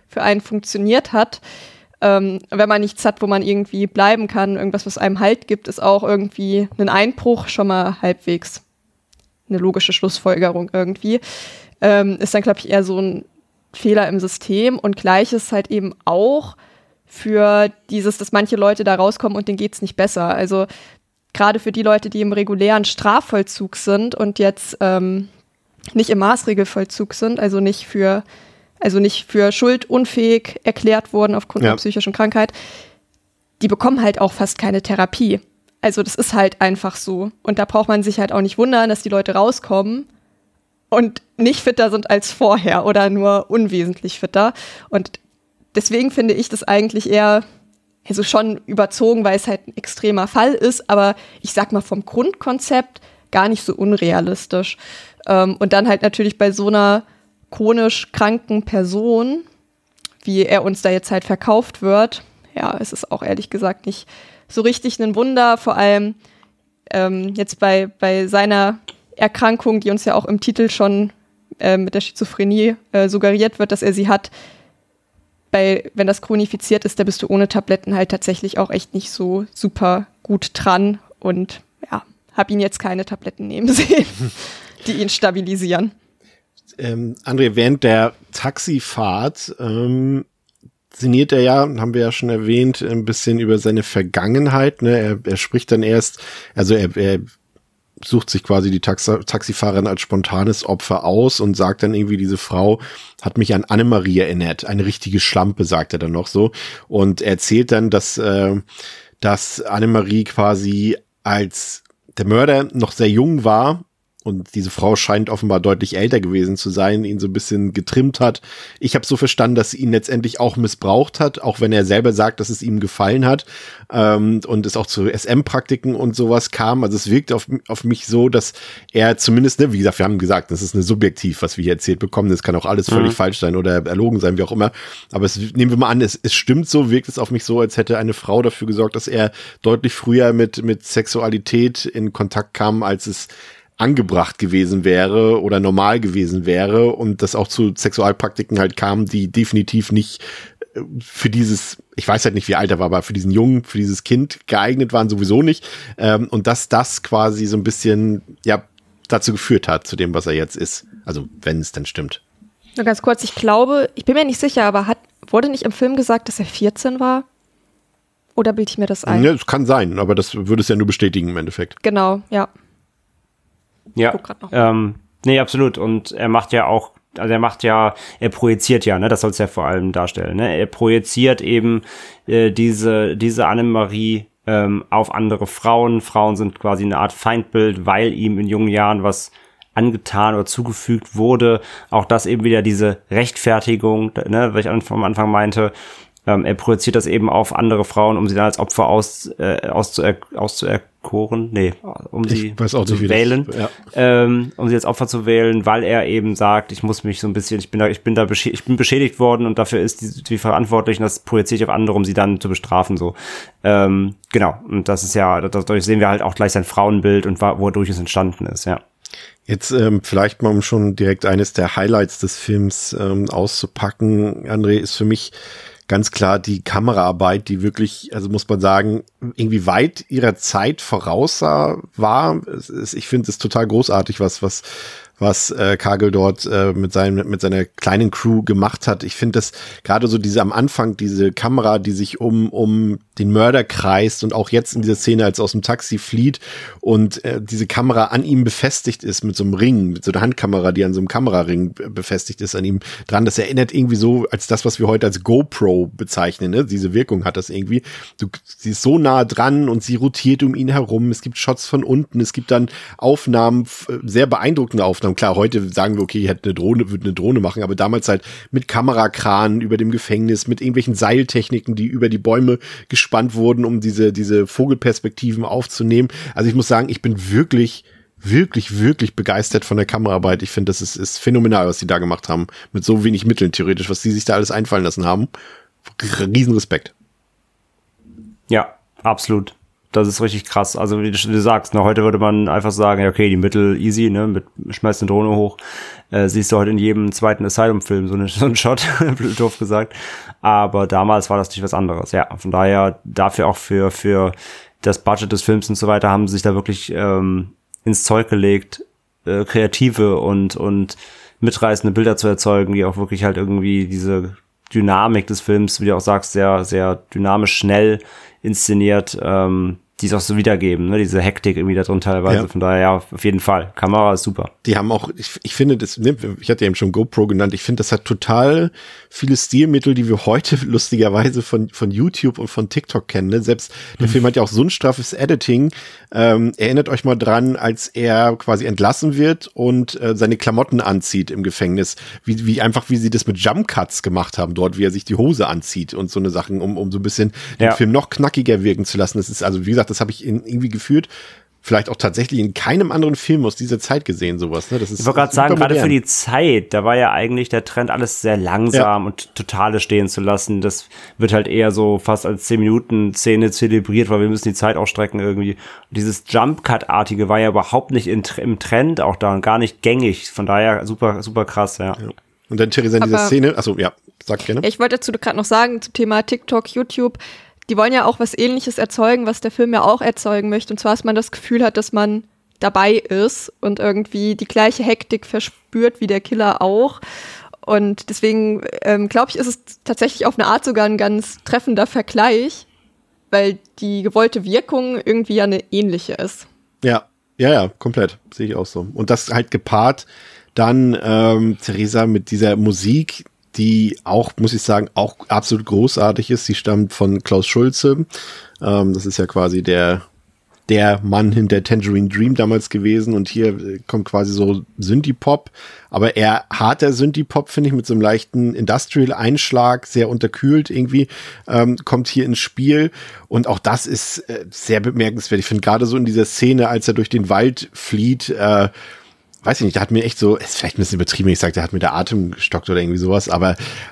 für einen funktioniert hat. Wenn man nichts hat, wo man irgendwie bleiben kann, irgendwas, was einem Halt gibt, ist auch irgendwie ein Einbruch schon mal halbwegs eine logische Schlussfolgerung irgendwie. Ist dann, glaube ich, eher so ein Fehler im System und Gleiches halt eben auch für dieses, dass manche Leute da rauskommen und denen geht's nicht besser. Also gerade für die Leute, die im regulären Strafvollzug sind und jetzt nicht im Maßregelvollzug sind, also nicht für schuldunfähig erklärt wurden aufgrund einer psychischen Krankheit, die bekommen halt auch fast keine Therapie. Also das ist halt einfach so. Und da braucht man sich halt auch nicht wundern, dass die Leute rauskommen und nicht fitter sind als vorher oder nur unwesentlich fitter. Und deswegen finde ich das eigentlich eher schon überzogen, weil es halt ein extremer Fall ist, aber ich sag mal vom Grundkonzept gar nicht so unrealistisch. Und dann halt natürlich bei so einer chronisch kranken Person, wie er uns da jetzt halt verkauft wird, ja, es ist auch ehrlich gesagt nicht so richtig ein Wunder, vor allem jetzt bei seiner Erkrankung, die uns ja auch im Titel schon mit der Schizophrenie suggeriert wird, dass er sie hat. Wenn das chronifiziert ist, da bist du ohne Tabletten halt tatsächlich auch echt nicht so super gut dran und ja, hab ihn jetzt keine Tabletten nehmen sehen, die ihn stabilisieren. André, während der Taxifahrt sinniert er ja, haben wir ja schon erwähnt, ein bisschen über seine Vergangenheit. Ne? Er spricht dann erst, also er sucht sich quasi die Taxifahrerin als spontanes Opfer aus und sagt dann irgendwie, diese Frau hat mich an Annemarie erinnert. Eine richtige Schlampe, sagt er dann noch so. Und er erzählt dann, dass Annemarie quasi als der Mörder noch sehr jung war. Und diese Frau scheint offenbar deutlich älter gewesen zu sein, ihn so ein bisschen getrimmt hat. Ich habe so verstanden, dass sie ihn letztendlich auch missbraucht hat, auch wenn er selber sagt, dass es ihm gefallen hat und es auch zu SM-Praktiken und sowas kam. Also es wirkt auf mich so, dass er zumindest, ne, wie gesagt, wir haben gesagt, das ist eine subjektiv, was wir hier erzählt bekommen. Das kann auch alles völlig falsch sein oder erlogen sein, wie auch immer. Aber nehmen wir mal an, es stimmt so, wirkt es auf mich so, als hätte eine Frau dafür gesorgt, dass er deutlich früher mit Sexualität in Kontakt kam, als es angebracht gewesen wäre oder normal gewesen wäre und das auch zu Sexualpraktiken halt kam, die definitiv nicht für dieses, ich weiß halt nicht, wie alt er war, aber für diesen Jungen, für dieses Kind geeignet waren, sowieso nicht. Und dass das quasi so ein bisschen, ja, dazu geführt hat, zu dem, was er jetzt ist. Also, wenn es dann stimmt. Nur ganz kurz, ich glaube, ich bin mir nicht sicher, aber wurde nicht im Film gesagt, dass er 14 war? Oder bilde ich mir das ein? Ja, das kann sein, aber das würde es ja nur bestätigen im Endeffekt. Genau, ja. Ja, nee, absolut. Und er macht ja auch, also er projiziert ja, ne, das soll es ja vor allem darstellen, ne, er projiziert eben diese Annemarie auf andere Frauen. Frauen sind quasi eine Art Feindbild, weil ihm in jungen Jahren was angetan oder zugefügt wurde. Auch das eben wieder diese Rechtfertigung, ne, was ich am Anfang meinte. Er projiziert das eben auf andere Frauen, um sie dann als Opfer auszuerkoren. Nee, um sie zu wählen. Um sie als Opfer zu wählen, weil er eben sagt, ich muss mich so ein bisschen, ich bin beschädigt worden und dafür ist die verantwortlich und das projiziert auf andere, um sie dann zu bestrafen, so. Genau. Und das ist ja, dadurch sehen wir halt auch gleich sein Frauenbild und wodurch es entstanden ist, ja. Jetzt vielleicht mal, um schon direkt eines der Highlights des Films auszupacken, André, ist für mich ganz klar die Kameraarbeit, die wirklich, also muss man sagen, irgendwie weit ihrer Zeit voraus war. Ich finde es total großartig, was Cargill dort mit seiner kleinen Crew gemacht hat. Ich finde das gerade so am Anfang, diese Kamera, die sich um den Mörder kreist und auch jetzt in dieser Szene, als er aus dem Taxi flieht und diese Kamera an ihm befestigt ist mit so einem Ring, mit so einer Handkamera, die an so einem Kameraring befestigt ist an ihm dran. Das erinnert irgendwie so als das, was wir heute als GoPro bezeichnen, ne? Diese Wirkung hat das irgendwie. Sie ist so nah dran und sie rotiert um ihn herum. Es gibt Shots von unten. Es gibt dann Aufnahmen, sehr beeindruckende Aufnahmen. Klar, heute sagen wir, okay, würde eine Drohne machen, aber damals halt mit Kamerakran über dem Gefängnis, mit irgendwelchen Seiltechniken, die über die Bäume gespannt wurden, um diese Vogelperspektiven aufzunehmen. Also ich muss sagen, ich bin wirklich, wirklich, wirklich begeistert von der Kameraarbeit. Ich finde, das ist phänomenal, was sie da gemacht haben. Mit so wenig Mitteln theoretisch, was sie sich da alles einfallen lassen haben. Riesenrespekt. Ja, absolut. Das ist richtig krass. Also wie du sagst, ne, heute würde man einfach sagen, ja okay, die Mittel easy, ne, schmeißt eine Drohne hoch. Siehst du heute in jedem zweiten Asylum-Film so einen Shot, doof gesagt. Aber damals war das natürlich was anderes. Ja, von daher dafür auch für das Budget des Films und so weiter haben sie sich da wirklich ins Zeug gelegt, kreative und mitreißende Bilder zu erzeugen, die auch wirklich halt irgendwie diese Dynamik des Films, wie du auch sagst, sehr, sehr dynamisch, schnell inszeniert, die es auch so wiedergeben, ne? Diese Hektik irgendwie da drin teilweise. Ja. Von daher, ja, auf jeden Fall. Kamera ist super. Die haben auch, ich finde das, ich hatte ja eben schon GoPro genannt, ich finde, das hat total viele Stilmittel, die wir heute lustigerweise von YouTube und von TikTok kennen. Ne? Selbst der Film hat ja auch so ein straffes Editing. Erinnert euch mal dran, als er quasi entlassen wird und seine Klamotten anzieht im Gefängnis. Wie sie das mit Jump Cuts gemacht haben dort, wie er sich die Hose anzieht und so eine Sachen, um so ein bisschen den Film noch knackiger wirken zu lassen. Das ist also, wie gesagt, das habe ich irgendwie gefühlt, vielleicht auch tatsächlich in keinem anderen Film aus dieser Zeit gesehen, sowas. Ne? Das ist, ich wollte gerade sagen, gerade für die Zeit, da war ja eigentlich der Trend, alles sehr langsam und Totale stehen zu lassen. Das wird halt eher so fast als 10-Minuten-Szene zelebriert, weil wir müssen die Zeit auch strecken irgendwie. Und dieses Jump-Cut-artige war ja überhaupt nicht im Trend auch da und gar nicht gängig. Von daher super, super krass, ja. Und dann, Theresa, in dieser Szene, sag gerne. Ich wollte dazu gerade noch sagen, zum Thema TikTok, YouTube, die wollen ja auch was Ähnliches erzeugen, was der Film ja auch erzeugen möchte. Und zwar, dass man das Gefühl hat, dass man dabei ist und irgendwie die gleiche Hektik verspürt wie der Killer auch. Und deswegen, glaube ich, ist es tatsächlich auf eine Art sogar ein ganz treffender Vergleich, weil die gewollte Wirkung irgendwie ja eine ähnliche ist. Ja, komplett. Sehe ich auch so. Und das halt gepaart dann, Theresa, mit dieser Musik, die auch, muss ich sagen, auch absolut großartig ist. Sie stammt von Klaus Schulze. Das ist ja quasi der Mann hinter Tangerine Dream damals gewesen. Und hier kommt quasi so Synthie-Pop. Aber eher harter Synthie-Pop, finde ich, mit so einem leichten Industrial-Einschlag, sehr unterkühlt irgendwie, kommt hier ins Spiel. Und auch das ist sehr bemerkenswert. Ich finde gerade so in dieser Szene, als er durch den Wald flieht, weiß ich nicht, da hat mir echt so, ist vielleicht ein bisschen übertrieben, wenn ich sage, da hat mir der Atem gestockt oder irgendwie sowas, aber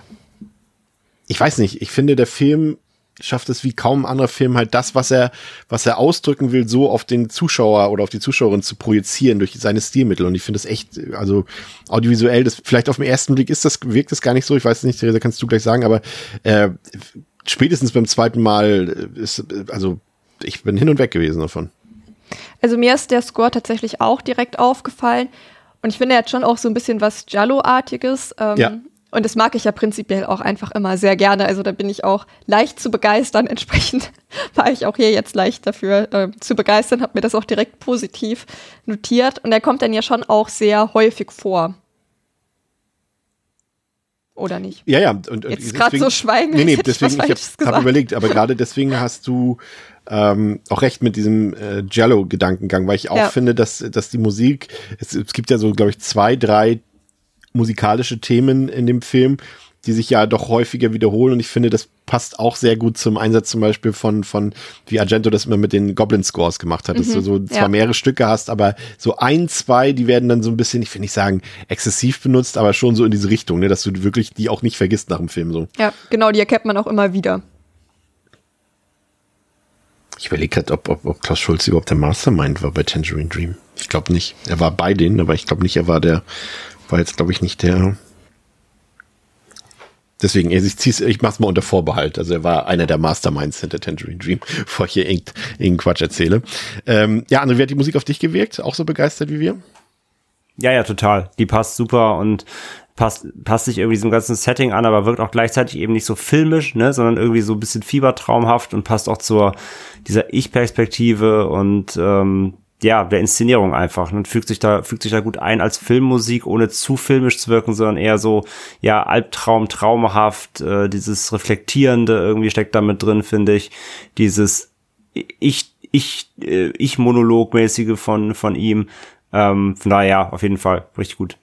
ich weiß nicht, ich finde, der Film schafft es wie kaum ein anderer Film halt das, was er ausdrücken will, so auf den Zuschauer oder auf die Zuschauerin zu projizieren durch seine Stilmittel. Und ich finde das echt, also audiovisuell, das vielleicht auf den ersten Blick wirkt das gar nicht so, ich weiß nicht, Theresa, kannst du gleich sagen, aber spätestens beim zweiten Mal ich bin hin und weg gewesen davon. Also mir ist der Score tatsächlich auch direkt aufgefallen und ich finde, er hat schon auch so ein bisschen was Giallo-artiges und das mag ich ja prinzipiell auch einfach immer sehr gerne, also da bin ich auch leicht zu begeistern, entsprechend war ich auch hier jetzt leicht dafür zu begeistern, habe mir das auch direkt positiv notiert und er kommt dann ja schon auch sehr häufig vor. Oder nicht? Ja, und jetzt gerade so schweigen. Nee, deswegen, ich habe überlegt, aber gerade deswegen hast du auch recht mit diesem Giallo-Gedankengang, weil ich auch finde, dass die Musik, es gibt ja so, glaube ich, 2, 3 musikalische Themen in dem Film, die sich ja doch häufiger wiederholen und ich finde, das passt auch sehr gut zum Einsatz zum Beispiel von wie Argento das immer mit den Goblin-Scores gemacht hat, dass du so zwar mehrere Stücke hast, aber so 1, 2, die werden dann so ein bisschen, ich will nicht sagen exzessiv benutzt, aber schon so in diese Richtung, ne, dass du wirklich die auch nicht vergisst nach dem Film so. Ja, genau, die erkennt man auch immer wieder. Ich überlege gerade, ob Klaus Schulze überhaupt der Mastermind war bei Tangerine Dream. Ich glaube nicht. Er war bei denen, aber ich glaube nicht, war jetzt, glaube ich, nicht der. Deswegen, ich mach's mal unter Vorbehalt. Also er war einer der Masterminds hinter Tangerine Dream, bevor ich hier irgendeinen Quatsch erzähle. André, wie hat die Musik auf dich gewirkt? Auch so begeistert wie wir? Ja, total. Die passt super und passt sich irgendwie diesem ganzen Setting an, aber wirkt auch gleichzeitig eben nicht so filmisch, ne, sondern irgendwie so ein bisschen fiebertraumhaft und passt auch zu dieser Ich-Perspektive und der Inszenierung einfach und fügt sich da gut ein als Filmmusik, ohne zu filmisch zu wirken, sondern eher so, traumhaft, dieses Reflektierende irgendwie steckt da mit drin, finde ich, dieses Ich-Monolog-mäßige von ihm, von daher, auf jeden Fall, richtig gut.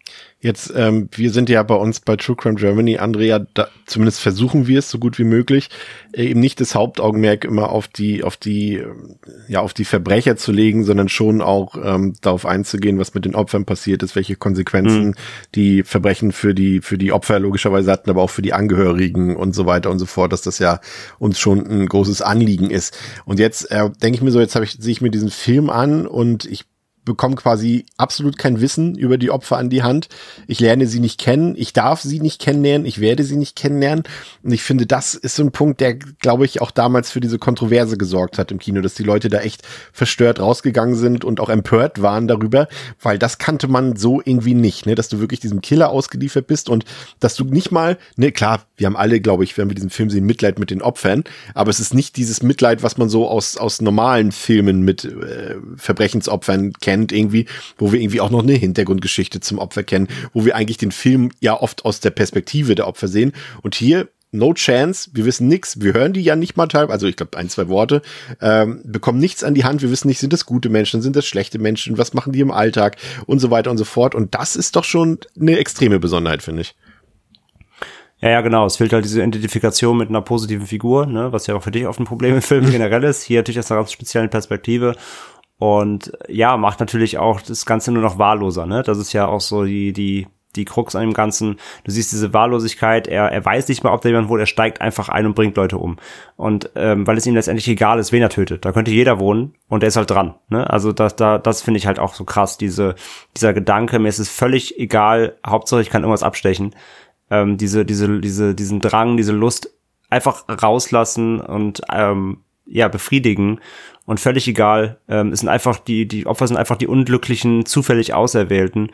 Jetzt, wir sind ja bei uns bei True Crime Germany, Andrea, zumindest versuchen wir es so gut wie möglich, eben nicht das Hauptaugenmerk immer auf die Verbrecher zu legen, sondern schon auch darauf einzugehen, was mit den Opfern passiert ist, welche Konsequenzen die Verbrechen für die Opfer logischerweise hatten, aber auch für die Angehörigen und so weiter und so fort, dass das ja uns schon ein großes Anliegen ist. Und jetzt denke ich mir so, sehe ich mir diesen Film an und ich bekomme quasi absolut kein Wissen über die Opfer an die Hand. Ich lerne sie nicht kennen, ich darf sie nicht kennenlernen, ich werde sie nicht kennenlernen. Und ich finde, das ist so ein Punkt, der, glaube ich, auch damals für diese Kontroverse gesorgt hat im Kino, dass die Leute da echt verstört rausgegangen sind und auch empört waren darüber, weil das kannte man so irgendwie nicht, ne, dass du wirklich diesem Killer ausgeliefert bist und dass du nicht mal, ne, klar, wir haben alle, glaube ich, wenn wir diesen Film sehen, Mitleid mit den Opfern, aber es ist nicht dieses Mitleid, was man so aus normalen Filmen mit Verbrechensopfern kennt, irgendwie, wo wir irgendwie auch noch eine Hintergrundgeschichte zum Opfer kennen, wo wir eigentlich den Film ja oft aus der Perspektive der Opfer sehen. Und hier, no chance, wir wissen nichts, wir hören die ja nicht mal teilweise, also ich glaube 1, 2 Worte, bekommen nichts an die Hand, wir wissen nicht, sind das gute Menschen, sind das schlechte Menschen, was machen die im Alltag und so weiter und so fort. Und das ist doch schon eine extreme Besonderheit, finde ich. Ja, genau. Es fehlt halt diese Identifikation mit einer positiven Figur, ne, was ja auch für dich oft ein Problem im Film generell ist. Hier natürlich aus einer ganz speziellen Perspektive. Und ja, macht natürlich auch das Ganze nur noch wahlloser, ne? Das ist ja auch so die Krux an dem Ganzen. Du siehst diese Wahllosigkeit, er weiß nicht mal, ob da jemand wohnt, er steigt einfach ein und bringt Leute um. Und weil es ihm letztendlich egal ist, wen er tötet. Da könnte jeder wohnen und der ist halt dran, ne? Also das finde ich halt auch so krass, dieser Gedanke, mir ist es völlig egal, Hauptsache ich kann irgendwas abstechen. Diesen Drang, diese Lust einfach rauslassen und befriedigen. Und völlig egal, es sind einfach die Opfer sind einfach die unglücklichen, zufällig Auserwählten,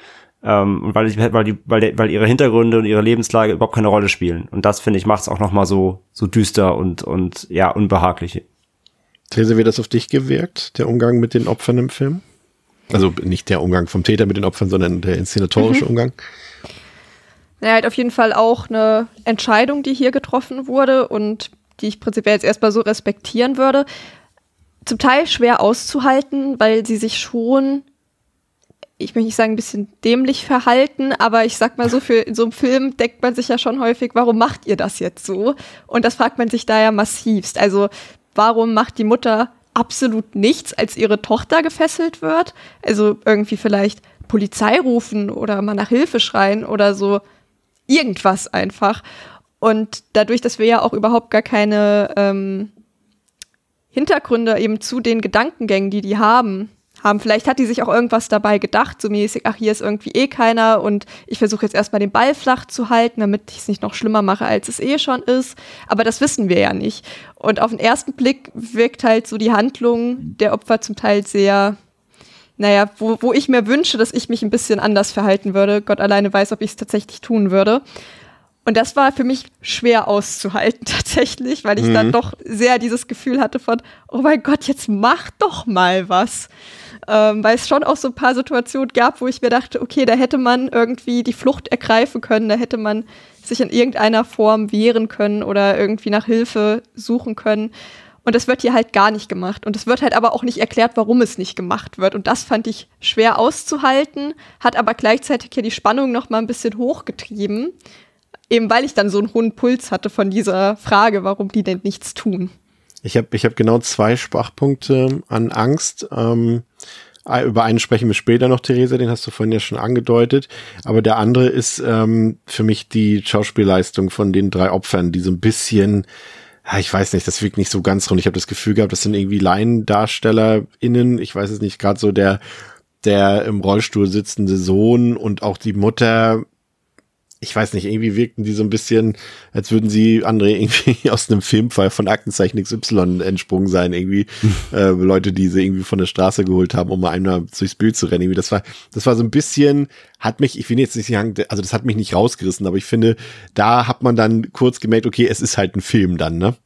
weil ihre Hintergründe und ihre Lebenslage überhaupt keine Rolle spielen. Und das, finde ich, macht es auch nochmal so düster und ja, unbehaglich. Therese, wie hat das auf dich gewirkt, der Umgang mit den Opfern im Film? Also nicht der Umgang vom Täter mit den Opfern, sondern der inszenatorische Umgang. Ja, halt auf jeden Fall auch eine Entscheidung, die hier getroffen wurde und die ich prinzipiell jetzt erstmal so respektieren würde. Zum Teil schwer auszuhalten, weil sie sich schon, ich möchte nicht sagen, ein bisschen dämlich verhalten, aber ich sag mal so, für in so einem Film denkt man sich ja schon häufig, warum macht ihr das jetzt so? Und das fragt man sich da ja massivst. Also warum macht die Mutter absolut nichts, als ihre Tochter gefesselt wird? Also irgendwie vielleicht Polizei rufen oder mal nach Hilfe schreien oder so. Irgendwas einfach. Und dadurch, dass wir ja auch überhaupt gar keine Hintergründe eben zu den Gedankengängen, die haben. Vielleicht hat die sich auch irgendwas dabei gedacht, so mäßig, ach, hier ist irgendwie eh keiner und ich versuche jetzt erstmal den Ball flach zu halten, damit ich es nicht noch schlimmer mache, als es eh schon ist. Aber das wissen wir ja nicht. Und auf den ersten Blick wirkt halt so die Handlung der Opfer zum Teil sehr, naja, wo ich mir wünsche, dass ich mich ein bisschen anders verhalten würde. Gott alleine weiß, ob ich es tatsächlich tun würde. Und das war für mich schwer auszuhalten tatsächlich, weil ich dann doch sehr dieses Gefühl hatte von, oh mein Gott, jetzt mach doch mal was. Weil es schon auch so ein paar Situationen gab, wo ich mir dachte, okay, da hätte man irgendwie die Flucht ergreifen können, da hätte man sich in irgendeiner Form wehren können oder irgendwie nach Hilfe suchen können. Und das wird hier halt gar nicht gemacht. Und es wird halt aber auch nicht erklärt, warum es nicht gemacht wird. Und das fand ich schwer auszuhalten, hat aber gleichzeitig hier die Spannung noch mal ein bisschen hochgetrieben. Eben weil ich dann so einen hohen Puls hatte von dieser Frage, warum die denn nichts tun. Ich hab genau 2 Schwachpunkte an Angst. Über einen sprechen wir später noch, Therese, den hast du vorhin ja schon angedeutet. Aber der andere ist für mich die Schauspielleistung von den 3 Opfern, die so ein bisschen, ich weiß nicht, das wirkt nicht so ganz rund. Ich habe das Gefühl gehabt, das sind irgendwie LaiendarstellerInnen. Ich weiß es nicht, gerade so der im Rollstuhl sitzende Sohn und auch die Mutter. Ich weiß nicht, irgendwie wirkten die so ein bisschen, als würden sie, André, irgendwie aus einem Filmfall von Aktenzeichen XY entsprungen sein, irgendwie Leute, die sie irgendwie von der Straße geholt haben, um mal einmal durchs Bild zu rennen. Irgendwie das war so ein bisschen, hat mich, ich will jetzt nicht sagen, also das hat mich nicht rausgerissen, aber ich finde, da hat man dann kurz gemerkt, okay, es ist halt ein Film dann, ne?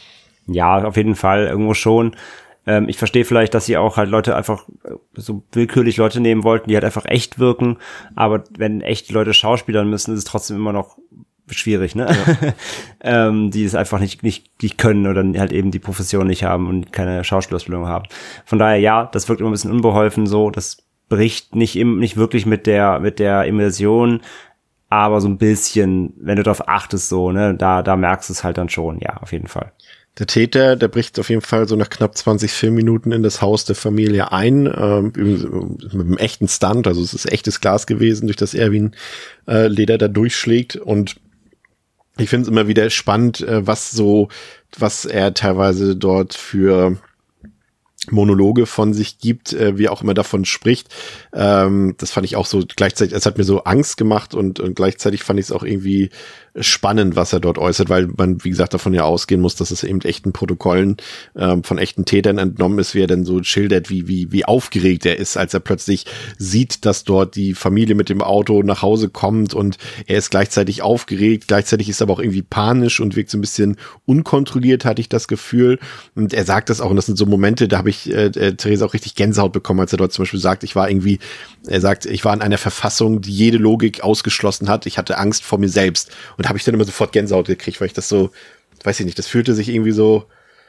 Ja, auf jeden Fall, irgendwo schon. Ich verstehe vielleicht, dass sie auch halt Leute einfach so willkürlich Leute nehmen wollten, die halt einfach echt wirken. Aber wenn echt die Leute schauspielern müssen, ist es trotzdem immer noch schwierig, ne? Ja. Die es einfach nicht können oder halt eben die Profession nicht haben und keine Schauspielausbildung haben. Von daher, ja, das wirkt immer ein bisschen unbeholfen so. Das bricht nicht wirklich mit der Immersion, aber so ein bisschen, wenn du darauf achtest, so, ne, da merkst du es halt dann schon, ja, auf jeden Fall. Der Täter, der bricht auf jeden Fall so nach knapp 20 Filmminuten in das Haus der Familie ein, mit einem echten Stunt, also es ist echtes Glas gewesen, durch das Erwin Leder da durchschlägt, und ich finde es immer wieder spannend, was er teilweise dort für Monologe von sich gibt, wie er auch immer davon spricht. Das fand ich auch so gleichzeitig, es hat mir so Angst gemacht und gleichzeitig fand ich es auch irgendwie spannend, was er dort äußert, weil man, wie gesagt, davon ja ausgehen muss, dass es eben echten Protokollen von echten Tätern entnommen ist, wie er dann so schildert, wie aufgeregt er ist, als er plötzlich sieht, dass dort die Familie mit dem Auto nach Hause kommt, und er ist gleichzeitig aufgeregt, gleichzeitig ist er aber auch irgendwie panisch und wirkt so ein bisschen unkontrolliert, hatte ich das Gefühl. Und er sagt das auch, und das sind so Momente, da habe ich Theresa auch richtig Gänsehaut bekommen, als er dort zum Beispiel sagt, ich war in einer Verfassung, die jede Logik ausgeschlossen hat, ich hatte Angst vor mir selbst. Und habe ich dann immer sofort Gänsehaut gekriegt, weil ich das so, weiß ich nicht, das fühlte sich irgendwie so,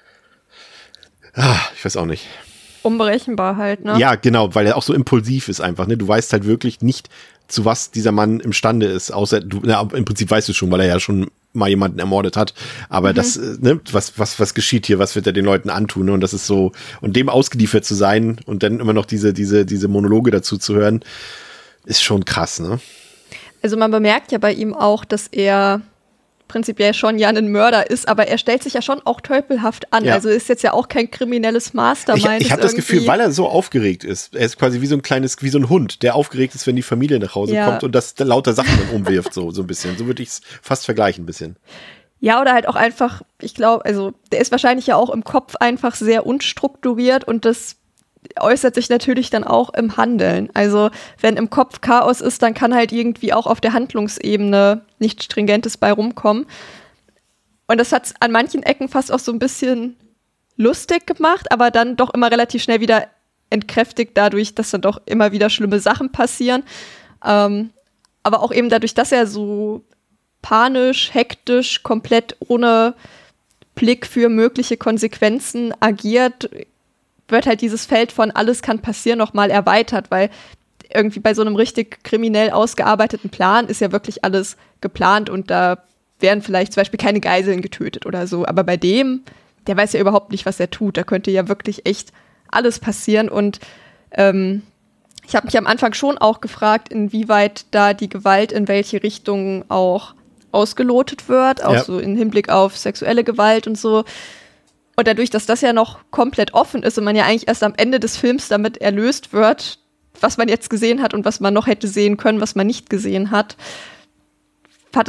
ich weiß auch nicht. Unberechenbar halt, ne? Ja, genau, weil er auch so impulsiv ist einfach, ne? Du weißt halt wirklich nicht, zu was dieser Mann imstande ist, außer im Prinzip weißt du schon, weil er ja schon mal jemanden ermordet hat, aber das, ne, was geschieht hier, was wird er den Leuten antun, ne? Und das ist so, und dem ausgeliefert zu sein und dann immer noch diese Monologe dazu zu hören, ist schon krass, ne? Also man bemerkt ja bei ihm auch, dass er prinzipiell schon ja ein Mörder ist, aber er stellt sich ja schon auch tölpelhaft an. Ja. Also ist jetzt ja auch kein kriminelles Mastermind. Ich habe das Gefühl, weil er so aufgeregt ist, er ist quasi wie so ein Hund, der aufgeregt ist, wenn die Familie nach Hause kommt und das lauter Sachen dann umwirft, so ein bisschen. So würde ich es fast vergleichen, ein bisschen. Ja, oder halt auch einfach, ich glaube, also der ist wahrscheinlich ja auch im Kopf einfach sehr unstrukturiert, und das äußert sich natürlich dann auch im Handeln. Also wenn im Kopf Chaos ist, dann kann halt irgendwie auch auf der Handlungsebene nichts Stringentes bei rumkommen. Und das hat es an manchen Ecken fast auch so ein bisschen lustig gemacht, aber dann doch immer relativ schnell wieder entkräftigt dadurch, dass dann doch immer wieder schlimme Sachen passieren. Aber auch eben dadurch, dass er so panisch, hektisch, komplett ohne Blick für mögliche Konsequenzen agiert, wird halt dieses Feld von alles kann passieren nochmal erweitert, weil irgendwie bei so einem richtig kriminell ausgearbeiteten Plan ist ja wirklich alles geplant, und da werden vielleicht zum Beispiel keine Geiseln getötet oder so, aber bei dem, der weiß ja überhaupt nicht, was er tut, da könnte ja wirklich echt alles passieren, und ich habe mich am Anfang schon auch gefragt, inwieweit da die Gewalt in welche Richtung auch ausgelotet wird, auch so im Hinblick auf sexuelle Gewalt und so. Und dadurch, dass das ja noch komplett offen ist und man ja eigentlich erst am Ende des Films damit erlöst wird, was man jetzt gesehen hat und was man noch hätte sehen können, was man nicht gesehen hat, war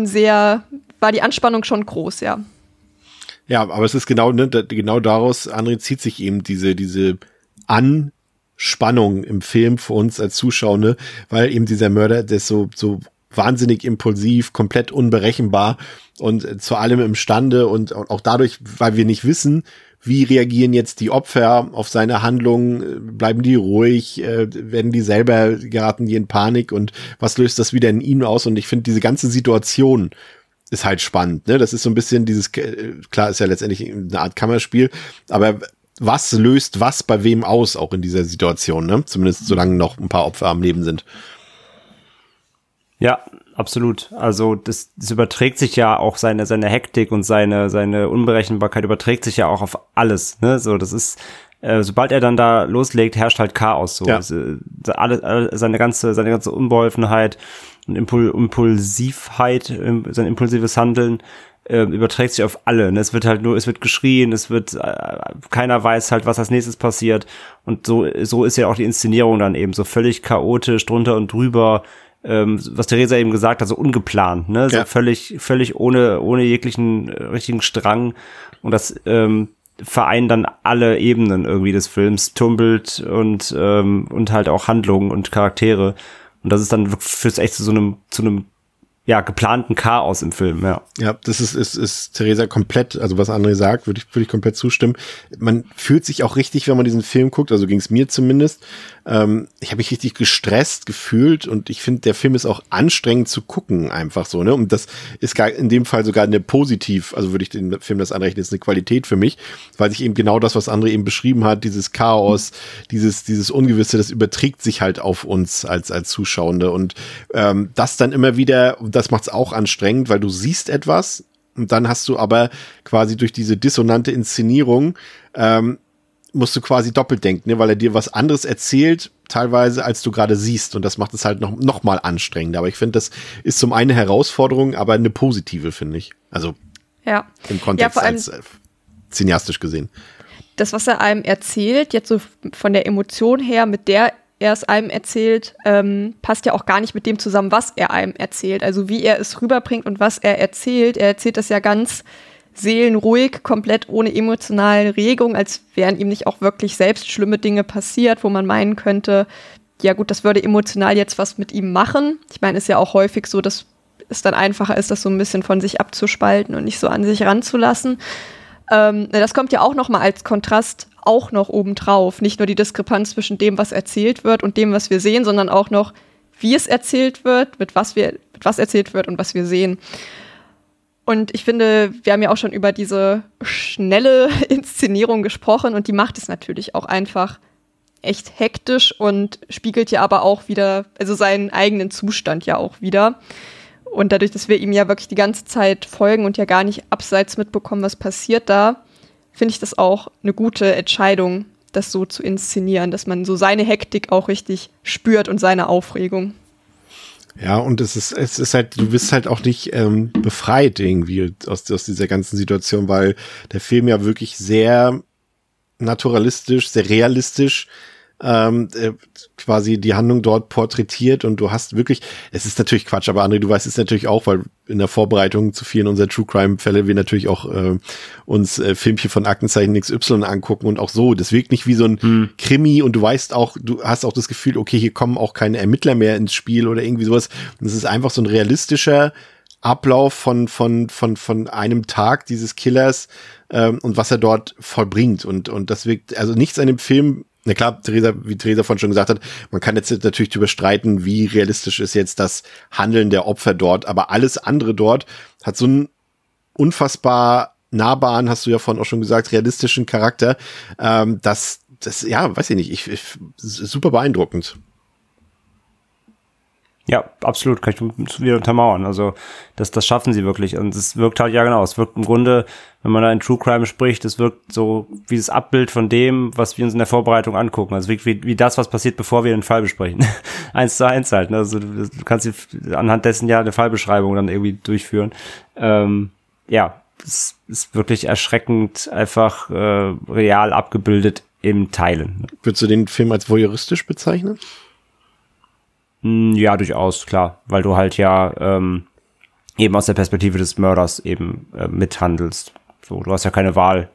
die Anspannung schon groß, ja. Ja, aber es ist genau daraus, André, zieht sich eben diese Anspannung im Film für uns als Zuschauer, ne? Weil eben dieser Mörder, der ist so wahnsinnig impulsiv, komplett unberechenbar und zu allem imstande, und auch dadurch, weil wir nicht wissen, wie reagieren jetzt die Opfer auf seine Handlungen, bleiben die ruhig, werden die selber, geraten die in Panik, und was löst das wieder in ihnen aus? Und ich finde, diese ganze Situation ist halt spannend, ne? Das ist so ein bisschen klar, ist ja letztendlich eine Art Kammerspiel, aber was löst was bei wem aus, auch in dieser Situation, ne? Zumindest solange noch ein paar Opfer am Leben sind. Ja, absolut. Also das überträgt sich ja auch seine Hektik und seine Unberechenbarkeit überträgt sich ja auch auf alles, ne? So, das ist, sobald er dann da loslegt, herrscht halt Chaos, so. Ja. Seine ganze Unbeholfenheit und Impulsivheit, sein impulsives Handeln überträgt sich auf alle, ne? Es wird geschrien, keiner weiß halt, was als nächstes passiert, und so ist ja auch die Inszenierung dann eben so völlig chaotisch, drunter und drüber, was Theresa eben gesagt hat, so ungeplant, ne? So völlig ohne jeglichen richtigen Strang, und das vereint dann alle Ebenen irgendwie des Films, Tumult und halt auch Handlungen und Charaktere, und das ist dann fürs echt zu einem geplanten Chaos im Film, ja. Ja, das ist Theresa komplett, also was André sagt, würde ich komplett zustimmen. Man fühlt sich auch richtig, wenn man diesen Film guckt, also ging es mir zumindest. Ich habe mich richtig gestresst gefühlt und ich finde, der Film ist auch anstrengend zu gucken, einfach so, ne? Und das ist in dem Fall sogar eine positiv, also würde ich dem Film das anrechnen, ist eine Qualität für mich, weil sich eben genau das, was André eben beschrieben hat, dieses Chaos, dieses Ungewisse, das überträgt sich halt auf uns als Zuschauende und das dann immer wieder, das macht's auch anstrengend, weil du siehst etwas und dann hast du aber quasi durch diese dissonante Inszenierung musst du quasi doppelt denken, ne? Weil er dir was anderes erzählt, teilweise, als du gerade siehst. Und das macht es halt noch mal anstrengender. Aber ich finde, das ist zum einen eine Herausforderung, aber eine positive, finde ich. Also im Kontext vor allem als cineastisch gesehen. Das, was er einem erzählt, jetzt so von der Emotion her, mit der er es einem erzählt, passt ja auch gar nicht mit dem zusammen, was er einem erzählt. Also wie er es rüberbringt und was er erzählt. Er erzählt das ja ganz seelenruhig, komplett ohne emotionale Regung, als wären ihm nicht auch wirklich selbst schlimme Dinge passiert, wo man meinen könnte, ja gut, das würde emotional jetzt was mit ihm machen. Ich meine, es ist ja auch häufig so, dass es dann einfacher ist, das so ein bisschen von sich abzuspalten und nicht so an sich ranzulassen. Das kommt ja auch noch mal als Kontrast auch noch obendrauf. Nicht nur die Diskrepanz zwischen dem, was erzählt wird und dem, was wir sehen, sondern auch noch, wie es erzählt wird, mit was erzählt wird und was wir sehen. Und ich finde, wir haben ja auch schon über diese schnelle Inszenierung gesprochen und die macht es natürlich auch einfach echt hektisch und spiegelt ja aber auch wieder, also seinen eigenen Zustand ja auch wieder. Und dadurch, dass wir ihm ja wirklich die ganze Zeit folgen und ja gar nicht abseits mitbekommen, was passiert da, finde ich das auch eine gute Entscheidung, das so zu inszenieren, dass man so seine Hektik auch richtig spürt und seine Aufregung. Ja, und es ist halt, du bist halt auch nicht befreit irgendwie aus dieser ganzen Situation, weil der Film ja wirklich sehr naturalistisch, sehr realistisch quasi die Handlung dort porträtiert und du hast wirklich, es ist natürlich Quatsch, aber André, du weißt es natürlich auch, weil in der Vorbereitung zu vielen unserer True-Crime-Fälle wir natürlich auch uns Filmchen von Aktenzeichen XY angucken und auch so, das wirkt nicht wie so ein Krimi und du weißt auch, du hast auch das Gefühl, okay, hier kommen auch keine Ermittler mehr ins Spiel oder irgendwie sowas und es ist einfach so ein realistischer Ablauf von einem Tag dieses Killers und was er dort vollbringt und das wirkt, also nichts an dem Film. Na klar, wie Theresa vorhin schon gesagt hat, man kann jetzt natürlich darüber streiten, wie realistisch ist jetzt das Handeln der Opfer dort, aber alles andere dort hat so einen unfassbar nahbaren, hast du ja vorhin auch schon gesagt, realistischen Charakter, das, ja, weiß ich nicht, super beeindruckend. Ja, absolut, kann ich wieder untermauern. Also das schaffen sie wirklich. Und es wirkt halt, ja genau, es wirkt im Grunde, wenn man da in True Crime spricht, es wirkt so wie das Abbild von dem, was wir uns in der Vorbereitung angucken. Also wie das, was passiert, bevor wir den Fall besprechen. 1:1 halt. Ne? Also du kannst anhand dessen ja eine Fallbeschreibung dann irgendwie durchführen. Ja, es ist wirklich erschreckend einfach real abgebildet im Teilen. Würdest du den Film als voyeuristisch bezeichnen? Ja, durchaus, klar, weil du halt ja eben aus der Perspektive des Mörders eben mithandelst. So, du hast ja keine Wahl.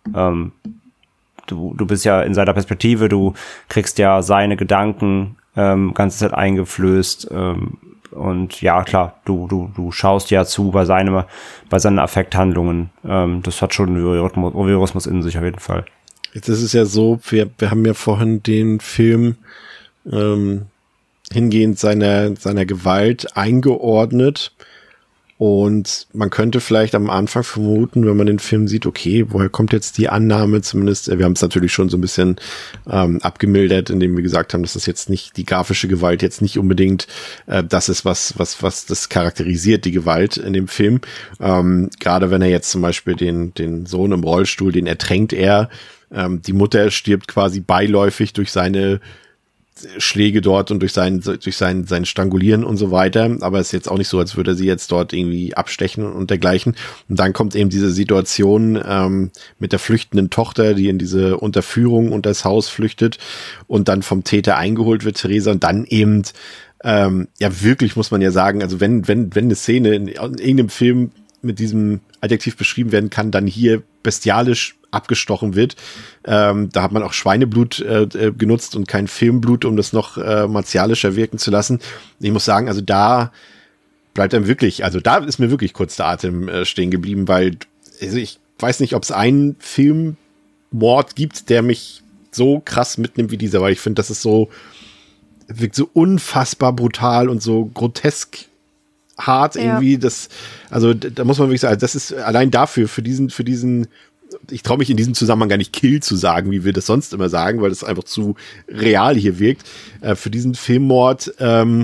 Du bist ja in seiner Perspektive, du kriegst ja seine Gedanken ganze Zeit eingeflößt und ja, klar, du schaust ja zu bei seinen Affekthandlungen. Das hat schon Voyeurismus in sich auf jeden Fall. Jetzt ist es ja so, wir haben ja vorhin den Film hingehend seiner Gewalt eingeordnet und man könnte vielleicht am Anfang vermuten, wenn man den Film sieht, okay, woher kommt jetzt die Annahme zumindest, wir haben es natürlich schon so ein bisschen abgemildert, indem wir gesagt haben, dass das jetzt nicht, die grafische Gewalt jetzt nicht unbedingt das ist, was das charakterisiert, die Gewalt in dem Film, gerade wenn er jetzt zum Beispiel den Sohn im Rollstuhl, den ertränkt er, die Mutter stirbt quasi beiläufig durch seine Schläge dort und durch sein Strangulieren und so weiter, aber es ist jetzt auch nicht so, als würde er sie jetzt dort irgendwie abstechen und dergleichen. Und dann kommt eben diese Situation mit der flüchtenden Tochter, die in diese Unterführung unter das Haus flüchtet und dann vom Täter eingeholt wird, Theresa, und dann eben ja wirklich, muss man ja sagen, also wenn eine Szene in irgendeinem Film mit diesem Adjektiv beschrieben werden kann, dann hier bestialisch abgestochen wird. Da hat man auch Schweineblut genutzt und kein Filmblut, um das noch martialischer wirken zu lassen. Ich muss sagen, also da bleibt einem wirklich, also da ist mir wirklich kurz der Atem stehen geblieben, weil also ich weiß nicht, ob es einen Filmmord gibt, der mich so krass mitnimmt wie dieser, weil ich finde, das ist so, wirkt so unfassbar brutal und so grotesk hart irgendwie, das, also da muss man wirklich sagen, das ist allein dafür, für diesen, ich traue mich in diesem Zusammenhang gar nicht Kill zu sagen, wie wir das sonst immer sagen, weil das einfach zu real hier wirkt, für diesen Filmmord,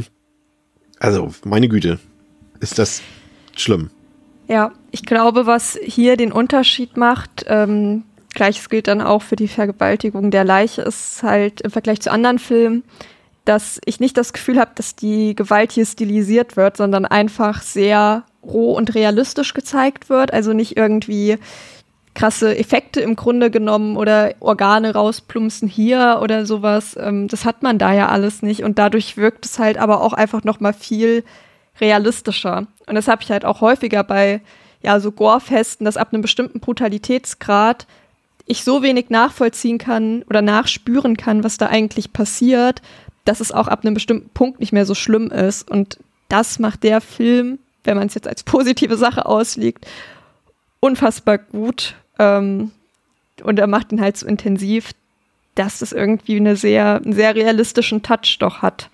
also meine Güte, ist das schlimm. Ja, ich glaube, was hier den Unterschied macht, Gleiches gilt dann auch für die Vergewaltigung der Leiche, ist halt im Vergleich zu anderen Filmen, dass ich nicht das Gefühl habe, dass die Gewalt hier stilisiert wird, sondern einfach sehr roh und realistisch gezeigt wird. Also nicht irgendwie krasse Effekte im Grunde genommen oder Organe rausplumpsen hier oder sowas. Das hat man da ja alles nicht. Und dadurch wirkt es halt aber auch einfach noch mal viel realistischer. Und das habe ich halt auch häufiger bei so Gore-Festen, dass ab einem bestimmten Brutalitätsgrad ich so wenig nachvollziehen kann oder nachspüren kann, was da eigentlich passiert, dass es auch ab einem bestimmten Punkt nicht mehr so schlimm ist. Und das macht der Film, wenn man es jetzt als positive Sache auslegt, unfassbar gut. Und er macht ihn halt so intensiv, dass es irgendwie einen sehr realistischen Touch doch hat.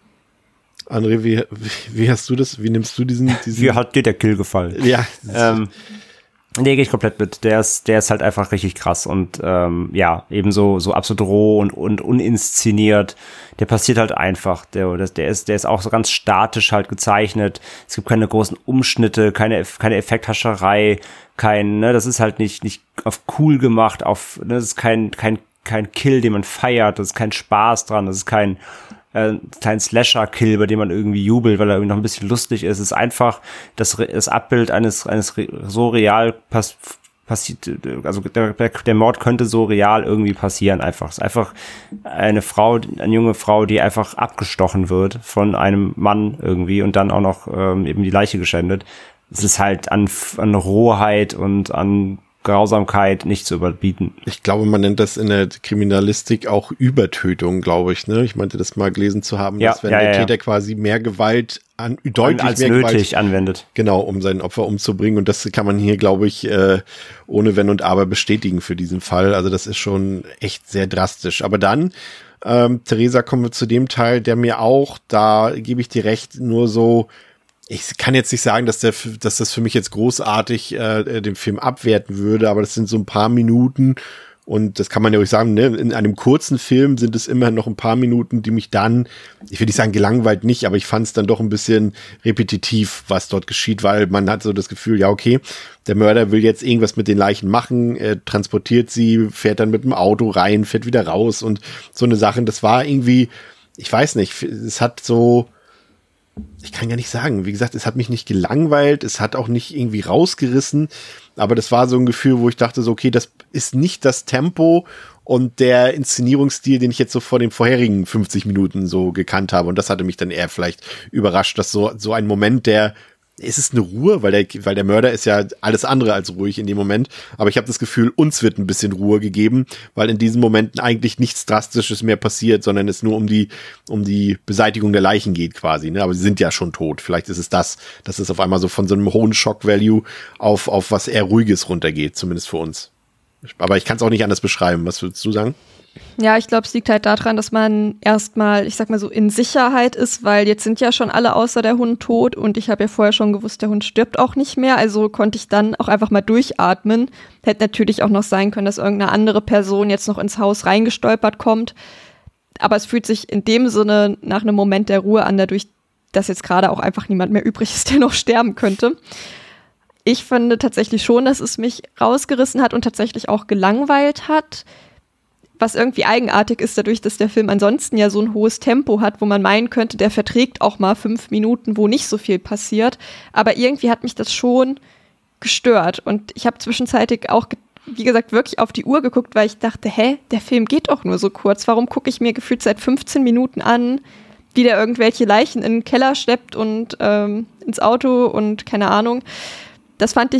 André, wie hast du das? Wie nimmst du diesen? Wie hat dir der Kill gefallen? Ja. Nee, gehe ich komplett mit. Der ist halt einfach richtig krass und ebenso so absolut roh und uninszeniert. Der passiert halt einfach. Der ist auch so ganz statisch halt gezeichnet. Es gibt keine großen Umschnitte, keine Effekthascherei, das ist halt nicht auf cool gemacht, das ist kein Kill, den man feiert, das ist kein Spaß dran, das ist kein Slasher-Kill, bei dem man irgendwie jubelt, weil er irgendwie noch ein bisschen lustig ist. Es ist einfach das Abbild eines so real passiert, also der Mord könnte so real irgendwie passieren einfach. Es ist einfach eine junge Frau, die einfach abgestochen wird von einem Mann irgendwie und dann auch noch eben die Leiche geschändet. Es ist halt an Rohheit und an Grausamkeit nicht zu überbieten. Ich glaube, man nennt das in der Kriminalistik auch Übertötung, glaube ich. Ne? Ich meinte das mal gelesen zu haben, dass wenn der Täter quasi mehr Gewalt deutlich als mehr nötig Gewalt anwendet. Genau, um sein Opfer umzubringen. Und das kann man hier, glaube ich, ohne Wenn und Aber bestätigen für diesen Fall. Also das ist schon echt sehr drastisch. Aber dann, Theresa, kommen wir zu dem Teil, der mir auch, da gebe ich dir recht, nur so, ich kann jetzt nicht sagen, dass das für mich jetzt großartig den Film abwerten würde, aber das sind so ein paar Minuten und das kann man ja auch sagen, ne? In einem kurzen Film sind es immer noch ein paar Minuten, die mich dann, ich will nicht sagen gelangweilt nicht, aber ich fand es dann doch ein bisschen repetitiv, was dort geschieht, weil man hat so das Gefühl, ja okay, der Mörder will jetzt irgendwas mit den Leichen machen, er transportiert sie, fährt dann mit dem Auto rein, fährt wieder raus und so eine Sache, das war irgendwie, ich weiß nicht, es hat so, ich kann gar nicht sagen. Wie gesagt, es hat mich nicht gelangweilt, es hat auch nicht irgendwie rausgerissen, aber das war so ein Gefühl, wo ich dachte so, okay, das ist nicht das Tempo und der Inszenierungsstil, den ich jetzt so vor den vorherigen 50 Minuten so gekannt habe und das hatte mich dann eher vielleicht überrascht, dass so ein Moment, es ist eine Ruhe, weil der Mörder ist ja alles andere als ruhig in dem Moment. Aber ich habe das Gefühl, uns wird ein bisschen Ruhe gegeben, weil in diesen Momenten eigentlich nichts Drastisches mehr passiert, sondern es nur um die Beseitigung der Leichen geht quasi. Ne? Aber sie sind ja schon tot. Vielleicht ist es dass es auf einmal so von so einem hohen Shock-Value auf was eher Ruhiges runtergeht, zumindest für uns. Aber ich kann es auch nicht anders beschreiben. Was würdest du sagen? Ja, ich glaube, es liegt halt daran, dass man erstmal, ich sag mal so, in Sicherheit ist, weil jetzt sind ja schon alle außer der Hund tot und ich habe ja vorher schon gewusst, der Hund stirbt auch nicht mehr, also konnte ich dann auch einfach mal durchatmen. Hätte natürlich auch noch sein können, dass irgendeine andere Person jetzt noch ins Haus reingestolpert kommt, aber es fühlt sich in dem Sinne nach einem Moment der Ruhe an, dadurch, dass jetzt gerade auch einfach niemand mehr übrig ist, der noch sterben könnte. Ich finde tatsächlich schon, dass es mich rausgerissen hat und tatsächlich auch gelangweilt hat, was irgendwie eigenartig ist, dadurch, dass der Film ansonsten ja so ein hohes Tempo hat, wo man meinen könnte, der verträgt auch mal 5 Minuten, wo nicht so viel passiert. Aber irgendwie hat mich das schon gestört. Und ich habe zwischenzeitlich auch, wie gesagt, wirklich auf die Uhr geguckt, weil ich dachte, der Film geht doch nur so kurz. Warum gucke ich mir gefühlt seit 15 Minuten an, wie der irgendwelche Leichen in den Keller schleppt und ins Auto und keine Ahnung. Das kann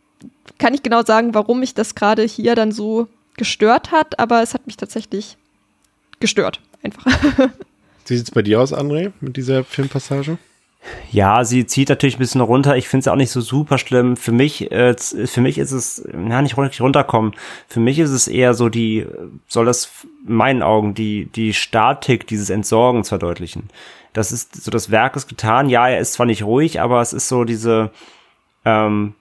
ich genau sagen, warum mich das gerade hier dann so gestört hat, aber es hat mich tatsächlich gestört, einfach. Wie sieht es bei dir aus, André, mit dieser Filmpassage? Ja, sie zieht natürlich ein bisschen runter. Ich finde es auch nicht so super schlimm. Für mich ist es, nicht runterkommen. Für mich ist es eher so soll das in meinen Augen die Statik dieses Entsorgens verdeutlichen. Das ist so, das Werk ist getan. Ja, er ist zwar nicht ruhig, aber es ist so diese, wie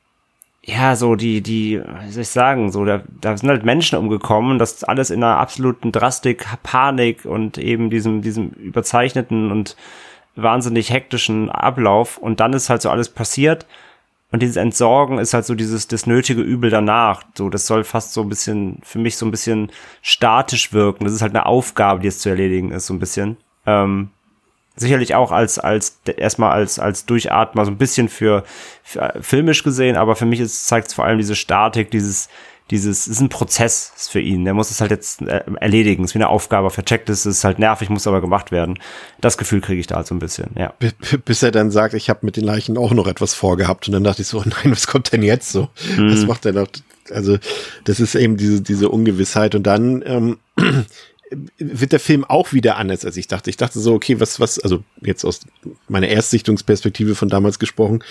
soll ich sagen, so, da sind halt Menschen umgekommen, das alles in einer absoluten Drastik, Panik und eben diesem überzeichneten und wahnsinnig hektischen Ablauf, und dann ist halt so alles passiert und dieses Entsorgen ist halt so das nötige Übel danach. So, das soll fast so ein bisschen, für mich so ein bisschen statisch wirken. Das ist halt eine Aufgabe, die jetzt zu erledigen ist, so ein bisschen. Sicherlich auch erstmal als Durchatmer, so ein bisschen für filmisch gesehen, aber für mich zeigt es vor allem diese Statik, es ist ein Prozess für ihn. Der muss es halt jetzt erledigen. Es ist wie eine Aufgabe auf der Checkliste. Es ist halt nervig, muss aber gemacht werden. Das Gefühl kriege ich da halt so ein bisschen, ja. Bis er dann sagt, ich habe mit den Leichen auch noch etwas vorgehabt. Und dann dachte ich so, nein, was kommt denn jetzt so? Was macht er noch? Also das ist eben diese Ungewissheit. Und dann wird der Film auch wieder anders, als ich dachte. Ich dachte so, okay, was, also jetzt aus meiner Erstsichtungsperspektive von damals gesprochen,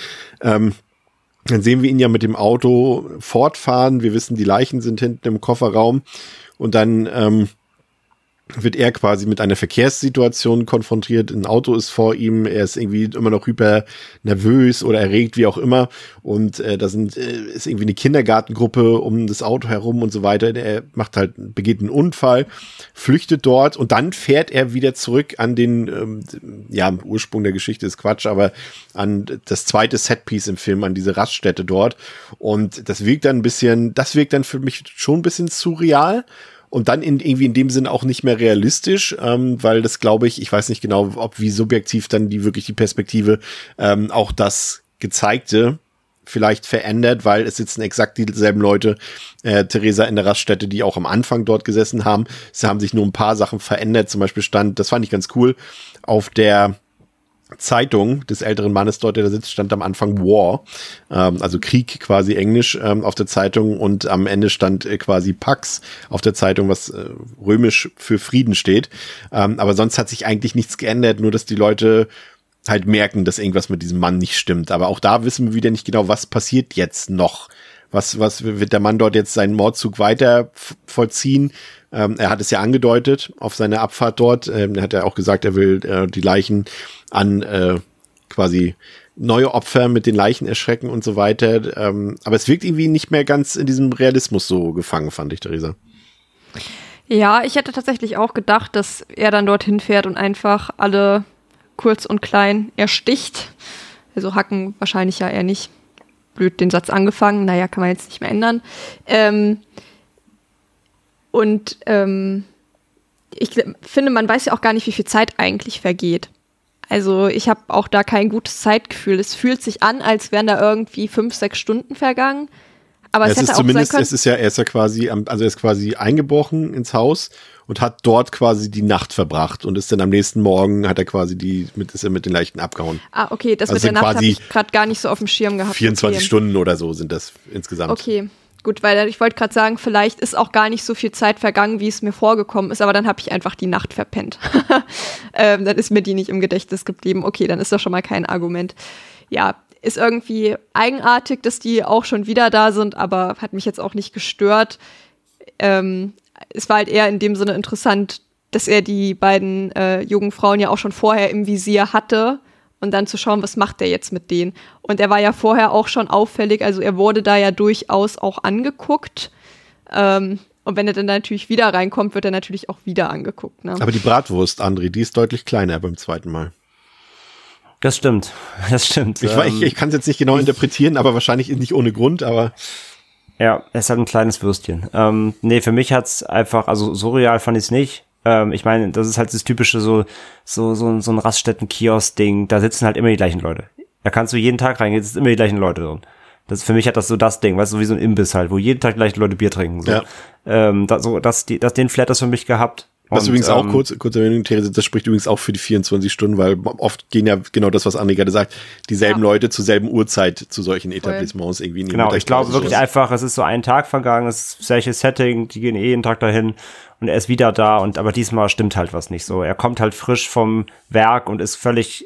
dann sehen wir ihn ja mit dem Auto fortfahren. Wir wissen, die Leichen sind hinten im Kofferraum. Und dann wird er quasi mit einer Verkehrssituation konfrontiert. Ein Auto ist vor ihm. Er ist irgendwie immer noch hyper nervös oder erregt, wie auch immer. Und da ist irgendwie eine Kindergartengruppe um das Auto herum und so weiter. Er begeht einen Unfall, flüchtet dort und dann fährt er wieder zurück an den, Ursprung der Geschichte ist Quatsch, aber an das zweite Setpiece im Film, an diese Raststätte dort. Und das wirkt dann für mich schon ein bisschen surreal. Und dann irgendwie in dem Sinn auch nicht mehr realistisch, weil das, glaube ich weiß nicht genau, wie subjektiv dann die Perspektive auch das Gezeigte vielleicht verändert, weil es sitzen exakt dieselben Leute, Theresa, in der Raststätte, die auch am Anfang dort gesessen haben. Es haben sich nur ein paar Sachen verändert. Zum Beispiel das fand ich ganz cool, auf der Zeitung des älteren Mannes dort, der da sitzt, stand am Anfang War, also Krieg quasi Englisch auf der Zeitung, und am Ende stand quasi Pax auf der Zeitung, was römisch für Frieden steht. Aber sonst hat sich eigentlich nichts geändert, nur dass die Leute halt merken, dass irgendwas mit diesem Mann nicht stimmt. Aber auch da wissen wir wieder nicht genau, was passiert jetzt noch. Was wird der Mann dort jetzt seinen Mordzug weiter vollziehen? Er hat es ja angedeutet auf seiner Abfahrt dort. Er hat ja auch gesagt, er will die Leichen an quasi neue Opfer mit den Leichen erschrecken und so weiter. Aber es wirkt irgendwie nicht mehr ganz in diesem Realismus so gefangen, fand ich, Theresa. Ja, ich hätte tatsächlich auch gedacht, dass er dann dorthin fährt und einfach alle kurz und klein ersticht. Also hacken wahrscheinlich ja eher nicht. Blöd den Satz angefangen. Naja, kann man jetzt nicht mehr ändern. Ich finde, man weiß ja auch gar nicht, wie viel Zeit eigentlich vergeht. Also ich habe auch da kein gutes Zeitgefühl. Es fühlt sich an, als wären da irgendwie 5-6 Stunden vergangen. Aber es hätte auch sein können. Er ist quasi eingebrochen ins Haus und hat dort quasi die Nacht verbracht und ist dann am nächsten Morgen hat er quasi ist er mit den Leichen abgehauen. Ah, okay, das mit der Nacht habe ich gerade gar nicht so auf dem Schirm gehabt. 24 Stunden oder so sind das insgesamt. Okay, gut, weil ich wollte gerade sagen, vielleicht ist auch gar nicht so viel Zeit vergangen, wie es mir vorgekommen ist, aber dann habe ich einfach die Nacht verpennt. Dann ist mir die nicht im Gedächtnis geblieben. Okay, dann ist das schon mal kein Argument. Ja, ist irgendwie eigenartig, dass die auch schon wieder da sind, aber hat mich jetzt auch nicht gestört. Es war halt eher in dem Sinne interessant, dass er die beiden jungen Frauen ja auch schon vorher im Visier hatte und dann zu schauen, was macht er jetzt mit denen. Und er war ja vorher auch schon auffällig, also er wurde da ja durchaus auch angeguckt. Und wenn er dann natürlich wieder reinkommt, wird er natürlich auch wieder angeguckt. Ne? Aber die Bratwurst, André, die ist deutlich kleiner beim zweiten Mal. Das stimmt. Ich kann es jetzt nicht genau interpretieren, aber wahrscheinlich nicht ohne Grund, aber ja, es ist halt ein kleines Würstchen. Nee, für mich hat's einfach, also so real fand ich es nicht. Ich meine, das ist halt das typische so ein Raststätten-Kiosk-Ding. Da sitzen halt immer die gleichen Leute. Da kannst du jeden Tag reingehen, es sind immer die gleichen Leute drin. Für mich hat das so das Ding, weißt du, wie so ein Imbiss halt, wo jeden Tag die gleichen Leute Bier trinken. So. Ja. Den Flat das für mich gehabt. Was übrigens auch kurz Erwähnung, Therese, das spricht übrigens auch für die 24 Stunden, weil oft gehen ja genau das, was André gerade sagt, dieselben Leute zur selben Uhrzeit zu solchen Etablissements irgendwie in die Genau, ich glaube wirklich einfach, es ist so ein Tag vergangen, es ist das gleiche Setting, die gehen jeden Tag dahin und er ist wieder da aber diesmal stimmt halt was nicht so. Er kommt halt frisch vom Werk und ist völlig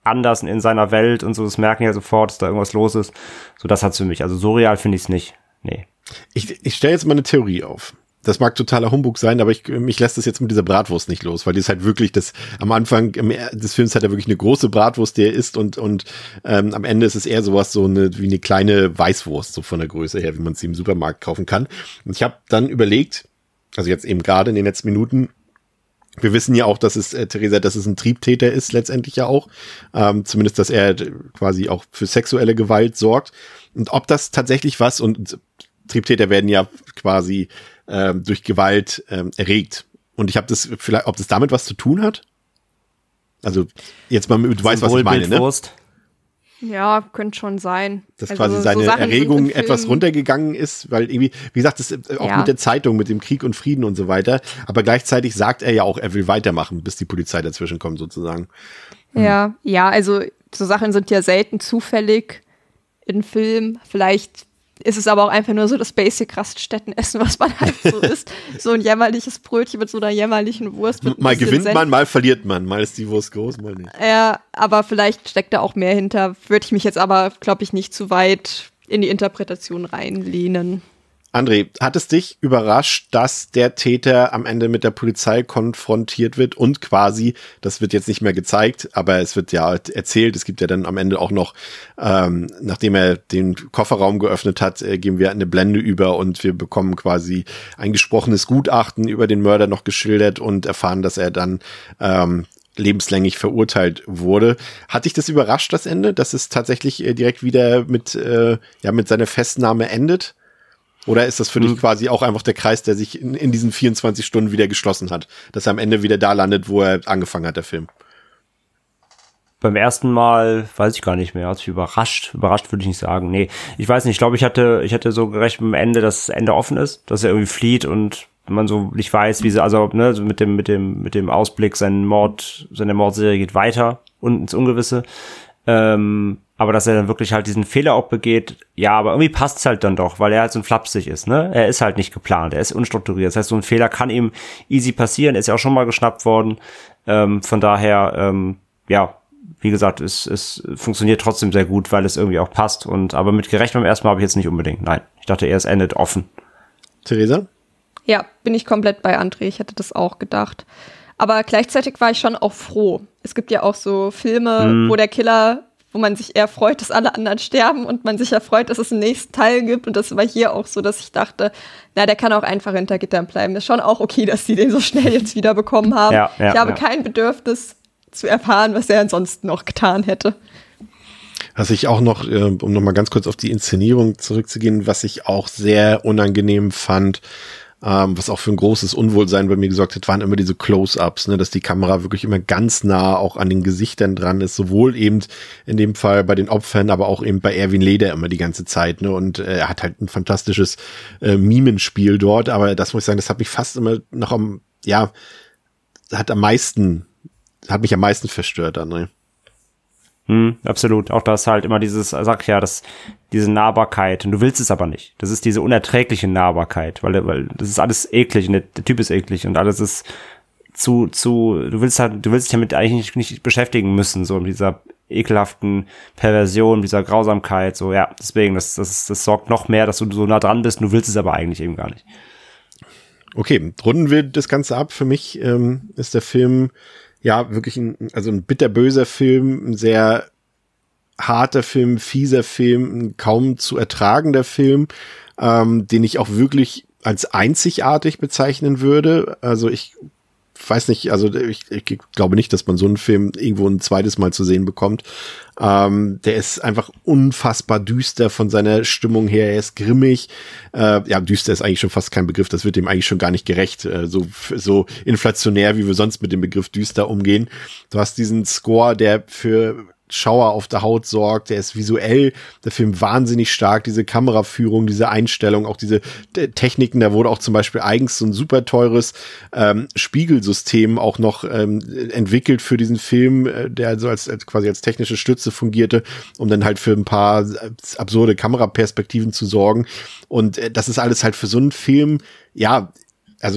anders in seiner Welt und so, das merken ja sofort, dass da irgendwas los ist. So, das hat's für mich. Also so real finde ich es nicht. Nee. Ich stelle jetzt mal eine Theorie auf. Das mag totaler Humbug sein, aber mich lässt das jetzt mit dieser Bratwurst nicht los, weil die ist halt wirklich am Anfang des Films hat er wirklich eine große Bratwurst, die er isst und am Ende ist es eher sowas wie eine kleine Weißwurst, so von der Größe her, wie man sie im Supermarkt kaufen kann. Und ich habe dann überlegt, also jetzt eben gerade in den letzten Minuten, wir wissen ja auch, dass es ein Triebtäter ist, letztendlich ja auch. Zumindest, dass er quasi auch für sexuelle Gewalt sorgt. Und ob das tatsächlich und Triebtäter werden ja quasi durch Gewalt erregt. Und ich habe das vielleicht, ob das damit was zu tun hat? Also jetzt mal, du weißt, was ich meine, ne? Ja, könnte schon sein. Dass quasi seine Erregung etwas runtergegangen ist, weil irgendwie, wie gesagt, das auch mit der Zeitung, mit dem Krieg und Frieden und so weiter. Aber gleichzeitig sagt er ja auch, er will weitermachen, bis die Polizei dazwischen kommt, sozusagen. Ja, also so Sachen sind ja selten zufällig in Filmen. Vielleicht ist es aber auch einfach nur so das Basic-Raststättenessen, was man halt so isst. So ein jämmerliches Brötchen mit so einer jämmerlichen Wurst. Mal gewinnt man, mal verliert man. Mal ist die Wurst groß, mal nicht. Ja, aber vielleicht steckt da auch mehr hinter. Würde ich mich jetzt aber, glaube ich, nicht zu weit in die Interpretation reinlehnen. André, hat es dich überrascht, dass der Täter am Ende mit der Polizei konfrontiert wird und quasi, das wird jetzt nicht mehr gezeigt, aber es wird ja erzählt, es gibt ja dann am Ende auch noch, nachdem er den Kofferraum geöffnet hat, geben wir eine Blende über und wir bekommen quasi ein gesprochenes Gutachten über den Mörder noch geschildert und erfahren, dass er dann lebenslänglich verurteilt wurde. Hat dich das überrascht, das Ende, dass es tatsächlich direkt wieder mit seiner Festnahme endet? Oder ist das für dich quasi auch einfach der Kreis, der sich in diesen 24 Stunden wieder geschlossen hat, dass er am Ende wieder da landet, wo er angefangen hat, der Film? Beim ersten Mal weiß ich gar nicht mehr. Hat sich überrascht. Überrascht würde ich nicht sagen. Nee, ich weiß nicht. Ich glaube, ich hatte so gerechnet mit dem Ende, dass das Ende offen ist, dass er irgendwie flieht und man so nicht weiß, wie sie, also ne, so mit dem Ausblick, seine Mordserie geht weiter und ins Ungewisse. Aber dass er dann wirklich halt diesen Fehler auch begeht, ja, aber irgendwie passt es halt dann doch, weil er halt so ein flapsig ist, ne? Er ist halt nicht geplant, er ist unstrukturiert. Das heißt, so ein Fehler kann ihm easy passieren, er ist ja auch schon mal geschnappt worden. Von daher, wie gesagt, es funktioniert trotzdem sehr gut, weil es irgendwie auch passt. Aber mit gerechnet beim ersten Mal habe ich jetzt nicht unbedingt. Nein, ich dachte eher, es endet offen. Theresa? Ja, bin ich komplett bei André, ich hätte das auch gedacht. Aber gleichzeitig war ich schon auch froh. Es gibt ja auch so Filme, wo man sich eher freut, dass alle anderen sterben und man sich ja freut, dass es einen nächsten Teil gibt. Und das war hier auch so, dass ich dachte, der kann auch einfach hinter Gittern bleiben. Ist schon auch okay, dass die den so schnell jetzt wieder bekommen haben. Ja, ich habe kein Bedürfnis zu erfahren, was er ansonsten noch getan hätte. Was ich auch noch, um noch mal ganz kurz auf die Inszenierung zurückzugehen, was ich auch sehr unangenehm fand, was auch für ein großes Unwohlsein bei mir gesorgt hat, waren immer diese Close-Ups, ne, dass die Kamera wirklich immer ganz nah auch an den Gesichtern dran ist, sowohl eben in dem Fall bei den Opfern, aber auch eben bei Erwin Leder immer die ganze Zeit, ne, und er hat halt ein fantastisches Mimenspiel dort, aber das muss ich sagen, das hat mich fast immer noch hat mich am meisten verstört, André. Absolut. Auch das halt immer diese Nahbarkeit. Und du willst es aber nicht. Das ist diese unerträgliche Nahbarkeit, weil das ist alles eklig und der Typ ist eklig und alles ist du willst dich damit eigentlich nicht beschäftigen müssen, so mit dieser ekelhaften Perversion, dieser Grausamkeit, so, ja, deswegen, das sorgt noch mehr, dass du so nah dran bist, und du willst es aber eigentlich eben gar nicht. Okay, runden wir das Ganze ab. Für mich ist der Film wirklich ein bitterböser Film, ein sehr harter Film, fieser Film, ein kaum zu ertragender Film, den ich auch wirklich als einzigartig bezeichnen würde. Also ich weiß nicht, also ich glaube nicht, dass man so einen Film irgendwo ein zweites Mal zu sehen bekommt. Der ist einfach unfassbar düster von seiner Stimmung her. Er ist grimmig. Düster ist eigentlich schon fast kein Begriff. Das wird dem eigentlich schon gar nicht gerecht. So inflationär, wie wir sonst mit dem Begriff düster umgehen. Du hast diesen Score, der für Schauer auf der Haut sorgt, der ist visuell, der Film wahnsinnig stark, diese Kameraführung, diese Einstellung, auch diese Techniken, da wurde auch zum Beispiel eigens so ein super teures Spiegelsystem auch noch entwickelt für diesen Film, der so als quasi als technische Stütze fungierte, um dann halt für ein paar absurde Kameraperspektiven zu sorgen, und das ist alles halt für so einen Film,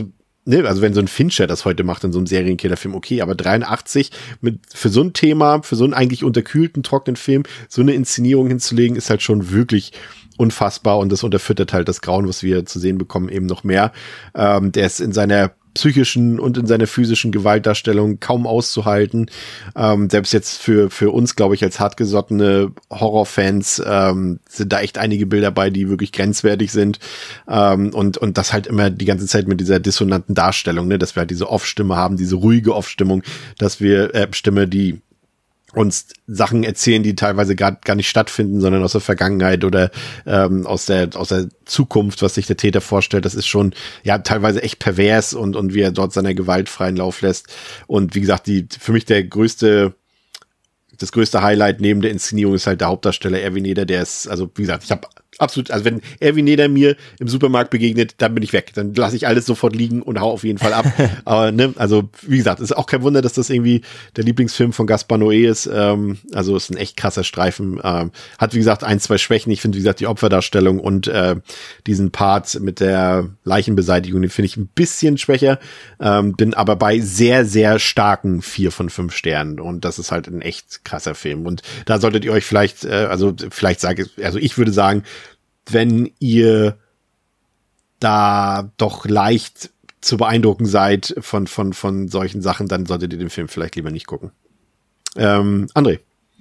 also wenn so ein Fincher das heute macht in so einem Serienkillerfilm, okay, aber 83 für so ein Thema, für so einen eigentlich unterkühlten, trockenen Film, so eine Inszenierung hinzulegen, ist halt schon wirklich unfassbar und das unterfüttert halt das Grauen, was wir zu sehen bekommen, eben noch mehr. Der ist in seiner psychischen und in seiner physischen Gewaltdarstellung kaum auszuhalten. Selbst jetzt für uns, glaube ich, als hartgesottene Horrorfans sind da echt einige Bilder bei, die wirklich grenzwertig sind. Und das halt immer die ganze Zeit mit dieser dissonanten Darstellung, ne, dass wir halt diese Off-Stimme haben, diese ruhige Off-Stimmung, dass wir Stimme, die uns Sachen erzählen, die teilweise gar nicht stattfinden, sondern aus der Vergangenheit oder aus der Zukunft, was sich der Täter vorstellt. Das ist schon ja teilweise echt pervers und wie er dort seiner Gewalt freien Lauf lässt. Und wie gesagt, für mich das größte Highlight neben der Inszenierung ist halt der Hauptdarsteller Erwin Neder, der ist, also wie gesagt, ich habe absolut, also wenn Erwin Neder mir im Supermarkt begegnet, dann bin ich weg. Dann lasse ich alles sofort liegen und hau auf jeden Fall ab. Aber ne, also wie gesagt, ist auch kein Wunder, dass das irgendwie der Lieblingsfilm von Gaspar Noé ist. Also ist ein echt krasser Streifen. Hat wie gesagt 1, 2 Schwächen. Ich finde wie gesagt die Opferdarstellung und diesen Part mit der Leichenbeseitigung, den finde ich ein bisschen schwächer. Bin aber bei sehr, sehr starken 4 von 5 Sternen und das ist halt ein echt krasser Film. Und da solltet ihr euch vielleicht, ich würde sagen, wenn ihr da doch leicht zu beeindrucken seid von solchen Sachen, dann solltet ihr den Film vielleicht lieber nicht gucken. André?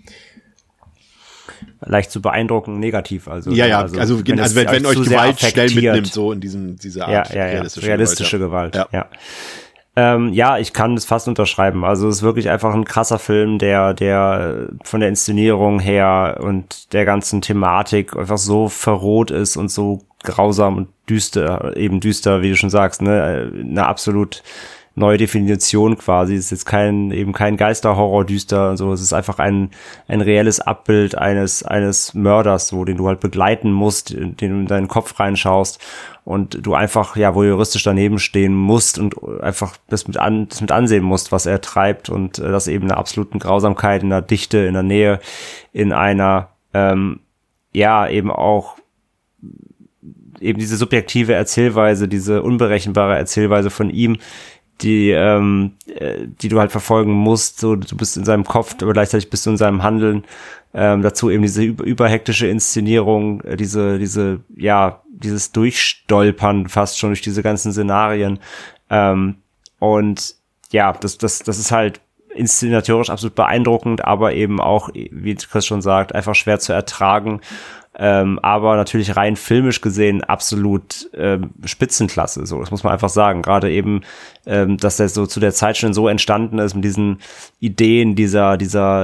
Leicht zu beeindrucken, negativ. Also, wenn euch Gewalt schnell mitnimmt, so in dieser Art realistische Gewalt. Ja, ich kann das fast unterschreiben. Also es ist wirklich einfach ein krasser Film, der von der Inszenierung her und der ganzen Thematik einfach so verroht ist und so grausam und düster, wie du schon sagst, ne, eine absolut neue Definition quasi. Es ist jetzt kein Geisterhorror düster und so. Es ist einfach ein reelles Abbild eines Mörders, so, den du halt begleiten musst, den du in deinen Kopf reinschaust und du einfach, ja, voyeuristisch daneben stehen musst und einfach das mit ansehen musst, was er treibt und das eben in einer absoluten Grausamkeit, in der Dichte, in der Nähe, in einer, eben auch eben diese subjektive Erzählweise, diese unberechenbare Erzählweise von ihm, die du halt verfolgen musst, so, du bist in seinem Kopf, aber gleichzeitig bist du in seinem Handeln, dazu eben diese überhektische Inszenierung, dieses Durchstolpern fast schon durch diese ganzen Szenarien, und ja, das ist halt inszenatorisch absolut beeindruckend, aber eben auch, wie Chris schon sagt, einfach schwer zu ertragen, aber natürlich rein filmisch gesehen absolut Spitzenklasse, so, das muss man einfach sagen. Gerade eben, dass der so zu der Zeit schon so entstanden ist mit diesen Ideen dieser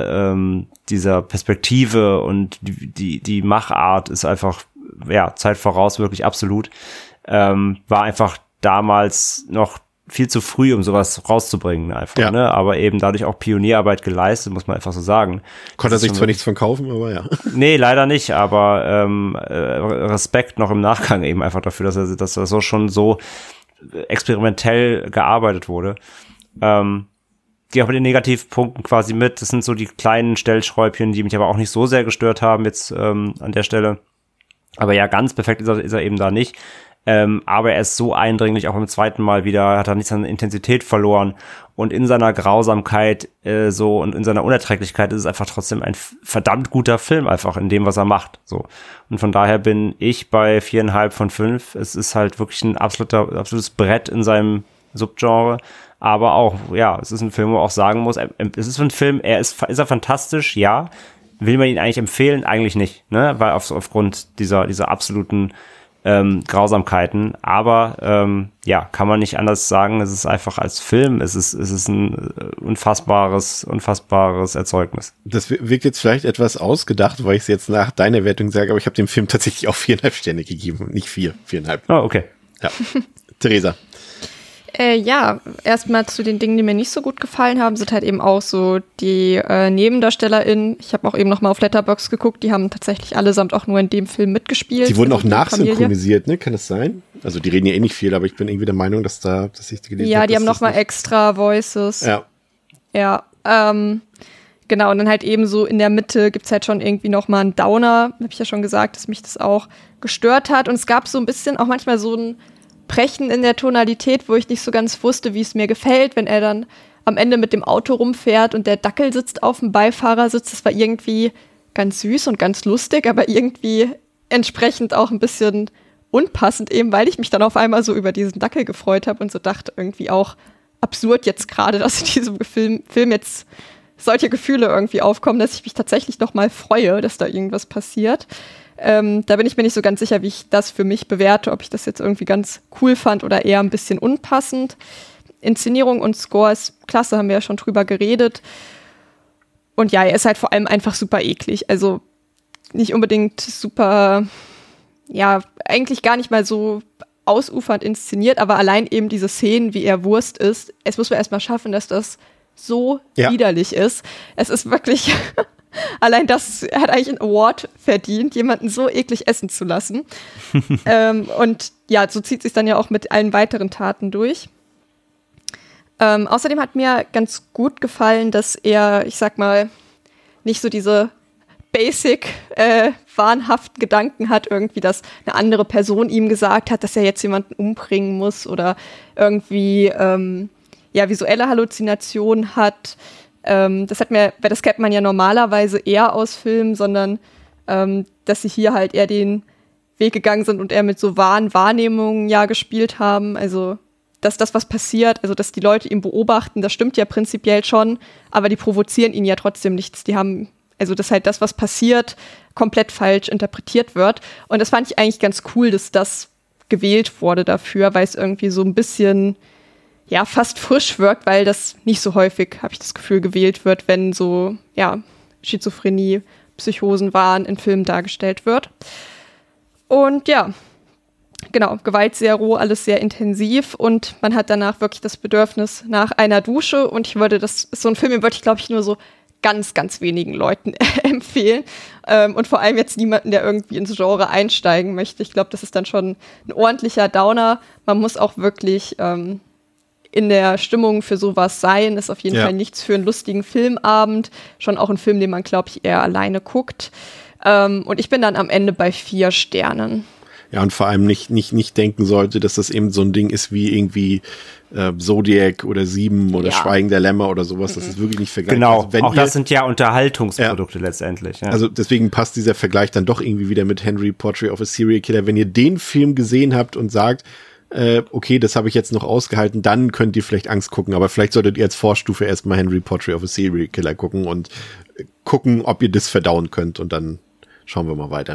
Perspektive und die Machart ist einfach, ja, Zeit voraus, wirklich absolut. War einfach damals noch viel zu früh, um sowas rauszubringen einfach, ja. Ne? Aber eben dadurch auch Pionierarbeit geleistet, muss man einfach so sagen. Konnte er sich zwar nichts von kaufen, aber ja. Nee, leider nicht, aber Respekt noch im Nachgang eben einfach dafür, dass das so schon so experimentell gearbeitet wurde. Gehe auch mit den Negativpunkten quasi mit. Das sind so die kleinen Stellschräubchen, die mich aber auch nicht so sehr gestört haben jetzt an der Stelle. Aber ja, ganz perfekt ist er eben da nicht. Aber er ist so eindringlich, auch beim zweiten Mal wieder, hat er nicht seine Intensität verloren und in seiner Grausamkeit und in seiner Unerträglichkeit ist es einfach trotzdem ein verdammt guter Film einfach in dem, was er macht, so. Und von daher bin ich bei 4,5 von 5. Es ist halt wirklich ein absolutes Brett in seinem Subgenre, aber auch, ja, es ist ein Film, wo man auch sagen muss, es ist ein Film, ist er fantastisch, ja. Will man ihn eigentlich empfehlen? Eigentlich nicht, ne, weil aufgrund dieser absoluten Grausamkeiten, aber kann man nicht anders sagen, es ist einfach als Film, es ist ein unfassbares Erzeugnis. Das wirkt jetzt vielleicht etwas ausgedacht, weil ich es jetzt nach deiner Wertung sage, aber ich habe dem Film tatsächlich auch 4,5 Sterne gegeben, nicht 4,5. Oh, okay. Ja. Theresa. Erstmal zu den Dingen, die mir nicht so gut gefallen haben, sind halt eben auch so die NebendarstellerInnen. Ich habe auch eben noch mal auf Letterboxd geguckt, die haben tatsächlich allesamt auch nur in dem Film mitgespielt. Die wurden auch nachsynchronisiert, ne? Kann das sein? Also die reden ja eh nicht viel, aber ich bin irgendwie der Meinung, dass ich die gelesen habe. Ja, die haben noch mal extra Voices. Ja. Ja, genau, und dann halt eben so in der Mitte gibt's halt schon irgendwie noch mal einen Downer. Habe ich ja schon gesagt, dass mich das auch gestört hat. Und es gab so ein bisschen auch manchmal so ein Versprechen in der Tonalität, wo ich nicht so ganz wusste, wie es mir gefällt, wenn er dann am Ende mit dem Auto rumfährt und der Dackel sitzt auf dem Beifahrersitz. Das war irgendwie ganz süß und ganz lustig, aber irgendwie entsprechend auch ein bisschen unpassend, eben weil ich mich dann auf einmal so über diesen Dackel gefreut habe und so dachte, irgendwie auch absurd jetzt gerade, dass in diesem Film jetzt solche Gefühle irgendwie aufkommen, dass ich mich tatsächlich noch mal freue, dass da irgendwas passiert. Da bin ich mir nicht so ganz sicher, wie ich das für mich bewerte, ob ich das jetzt irgendwie ganz cool fand oder eher ein bisschen unpassend. Inszenierung und Score ist klasse, haben wir ja schon drüber geredet. Und ja, er ist halt vor allem einfach super eklig. Also nicht unbedingt super, ja, eigentlich gar nicht mal so ausufernd inszeniert, aber allein eben diese Szenen, wie er Wurst ist, es muss man erstmal schaffen, dass das so widerlich ist. Es ist wirklich, allein das hat eigentlich einen Award verdient, jemanden so eklig essen zu lassen. Und ja, so zieht sich dann ja auch mit allen weiteren Taten durch. Außerdem hat mir ganz gut gefallen, dass er, ich sag mal, nicht so diese basic, wahnhaften Gedanken hat, irgendwie, dass eine andere Person ihm gesagt hat, dass er jetzt jemanden umbringen muss oder irgendwie visuelle Halluzinationen hat. Das kennt man ja normalerweise eher aus Filmen, sondern dass sie hier halt eher den Weg gegangen sind und eher mit so wahren Wahrnehmungen ja gespielt haben. Also, dass das, was passiert, also dass die Leute ihn beobachten, das stimmt ja prinzipiell schon, aber die provozieren ihn ja trotzdem nichts. Die haben, also dass halt das, was passiert, komplett falsch interpretiert wird. Und das fand ich eigentlich ganz cool, dass das gewählt wurde dafür, weil es irgendwie so ein bisschen, ja, fast frisch wirkt, weil das nicht so häufig, habe ich das Gefühl, gewählt wird, wenn so, ja, Schizophrenie, Psychosen, Wahn in Filmen dargestellt wird. Und ja, genau, Gewalt sehr roh, alles sehr intensiv und man hat danach wirklich das Bedürfnis nach einer Dusche und so ein Film, den würde ich, glaube ich, nur so ganz, ganz wenigen Leuten empfehlen und vor allem jetzt niemanden, der irgendwie ins Genre einsteigen möchte. Ich glaube, das ist dann schon ein ordentlicher Downer. Man muss auch wirklich in der Stimmung für sowas sein. Ist auf jeden Fall nichts für einen lustigen Filmabend. Schon auch ein Film, den man, glaube ich, eher alleine guckt. Und ich bin dann am Ende bei 4 Sternen. Ja, und vor allem nicht denken sollte, dass das eben so ein Ding ist wie irgendwie Zodiac oder 7 oder Schweigen der Lämmer oder sowas. Das ist wirklich nicht vergleichbar. Genau, also das sind ja Unterhaltungsprodukte letztendlich. Ja. Also deswegen passt dieser Vergleich dann doch irgendwie wieder mit Henry Portrait of a Serial Killer. Wenn ihr den Film gesehen habt und sagt, okay, das habe ich jetzt noch ausgehalten, dann könnt ihr vielleicht Angst gucken. Aber vielleicht solltet ihr als Vorstufe erstmal Henry Portrait of a Serial Killer gucken und gucken, ob ihr das verdauen könnt. Und dann schauen wir mal weiter.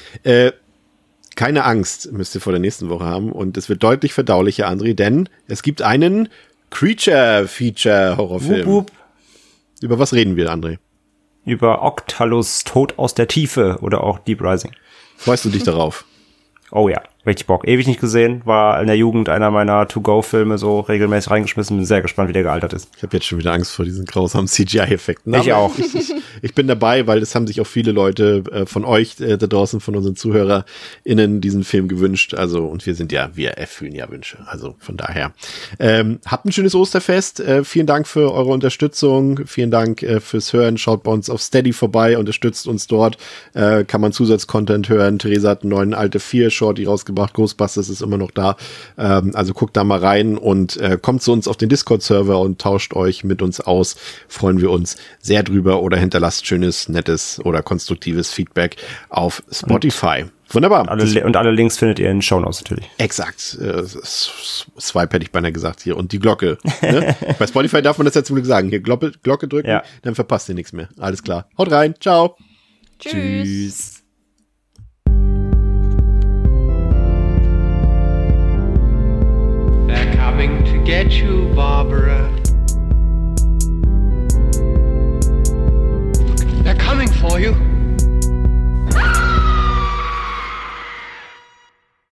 Keine Angst müsst ihr vor der nächsten Woche haben und es wird deutlich verdaulicher, André, denn es gibt einen Creature-Feature-Horrorfilm. Wup, wup. Über was reden wir, André? Über Octalus Tod aus der Tiefe oder auch Deep Rising. Freust du dich darauf? Oh ja, richtig Bock. Ewig nicht gesehen, war in der Jugend einer meiner To-Go-Filme so regelmäßig reingeschmissen. Bin sehr gespannt, wie der gealtert ist. Ich habe jetzt schon wieder Angst vor diesen grausamen CGI-Effekten. Ich auch. Ich bin dabei, weil es haben sich auch viele Leute von euch da draußen, von unseren ZuhörerInnen diesen Film gewünscht. Also, und wir erfüllen ja Wünsche. Also von daher. Habt ein schönes Osterfest. Vielen Dank für eure Unterstützung. Vielen Dank fürs Hören. Schaut bei uns auf Steady vorbei. Unterstützt uns dort. Kann man Zusatzcontent hören. Theresa hat einen neuen Alte 4 Shorty rausgebracht. Ghostbusters ist immer noch da. Also guckt da mal rein und kommt zu uns auf den Discord-Server und tauscht euch mit uns aus. Freuen wir uns sehr drüber oder hinterlasst schönes, nettes oder konstruktives Feedback auf Spotify. Wunderbar. Und alle Links findet ihr in den Shownotes natürlich. Exakt. Swipe hätte ich beinahe gesagt hier. Und die Glocke. Ne? Bei Spotify darf man das ja zum Glück sagen. Hier Glocke drücken, dann verpasst ihr nichts mehr. Alles klar. Haut rein. Ciao. Tschüss. They're coming to get you, Barbara.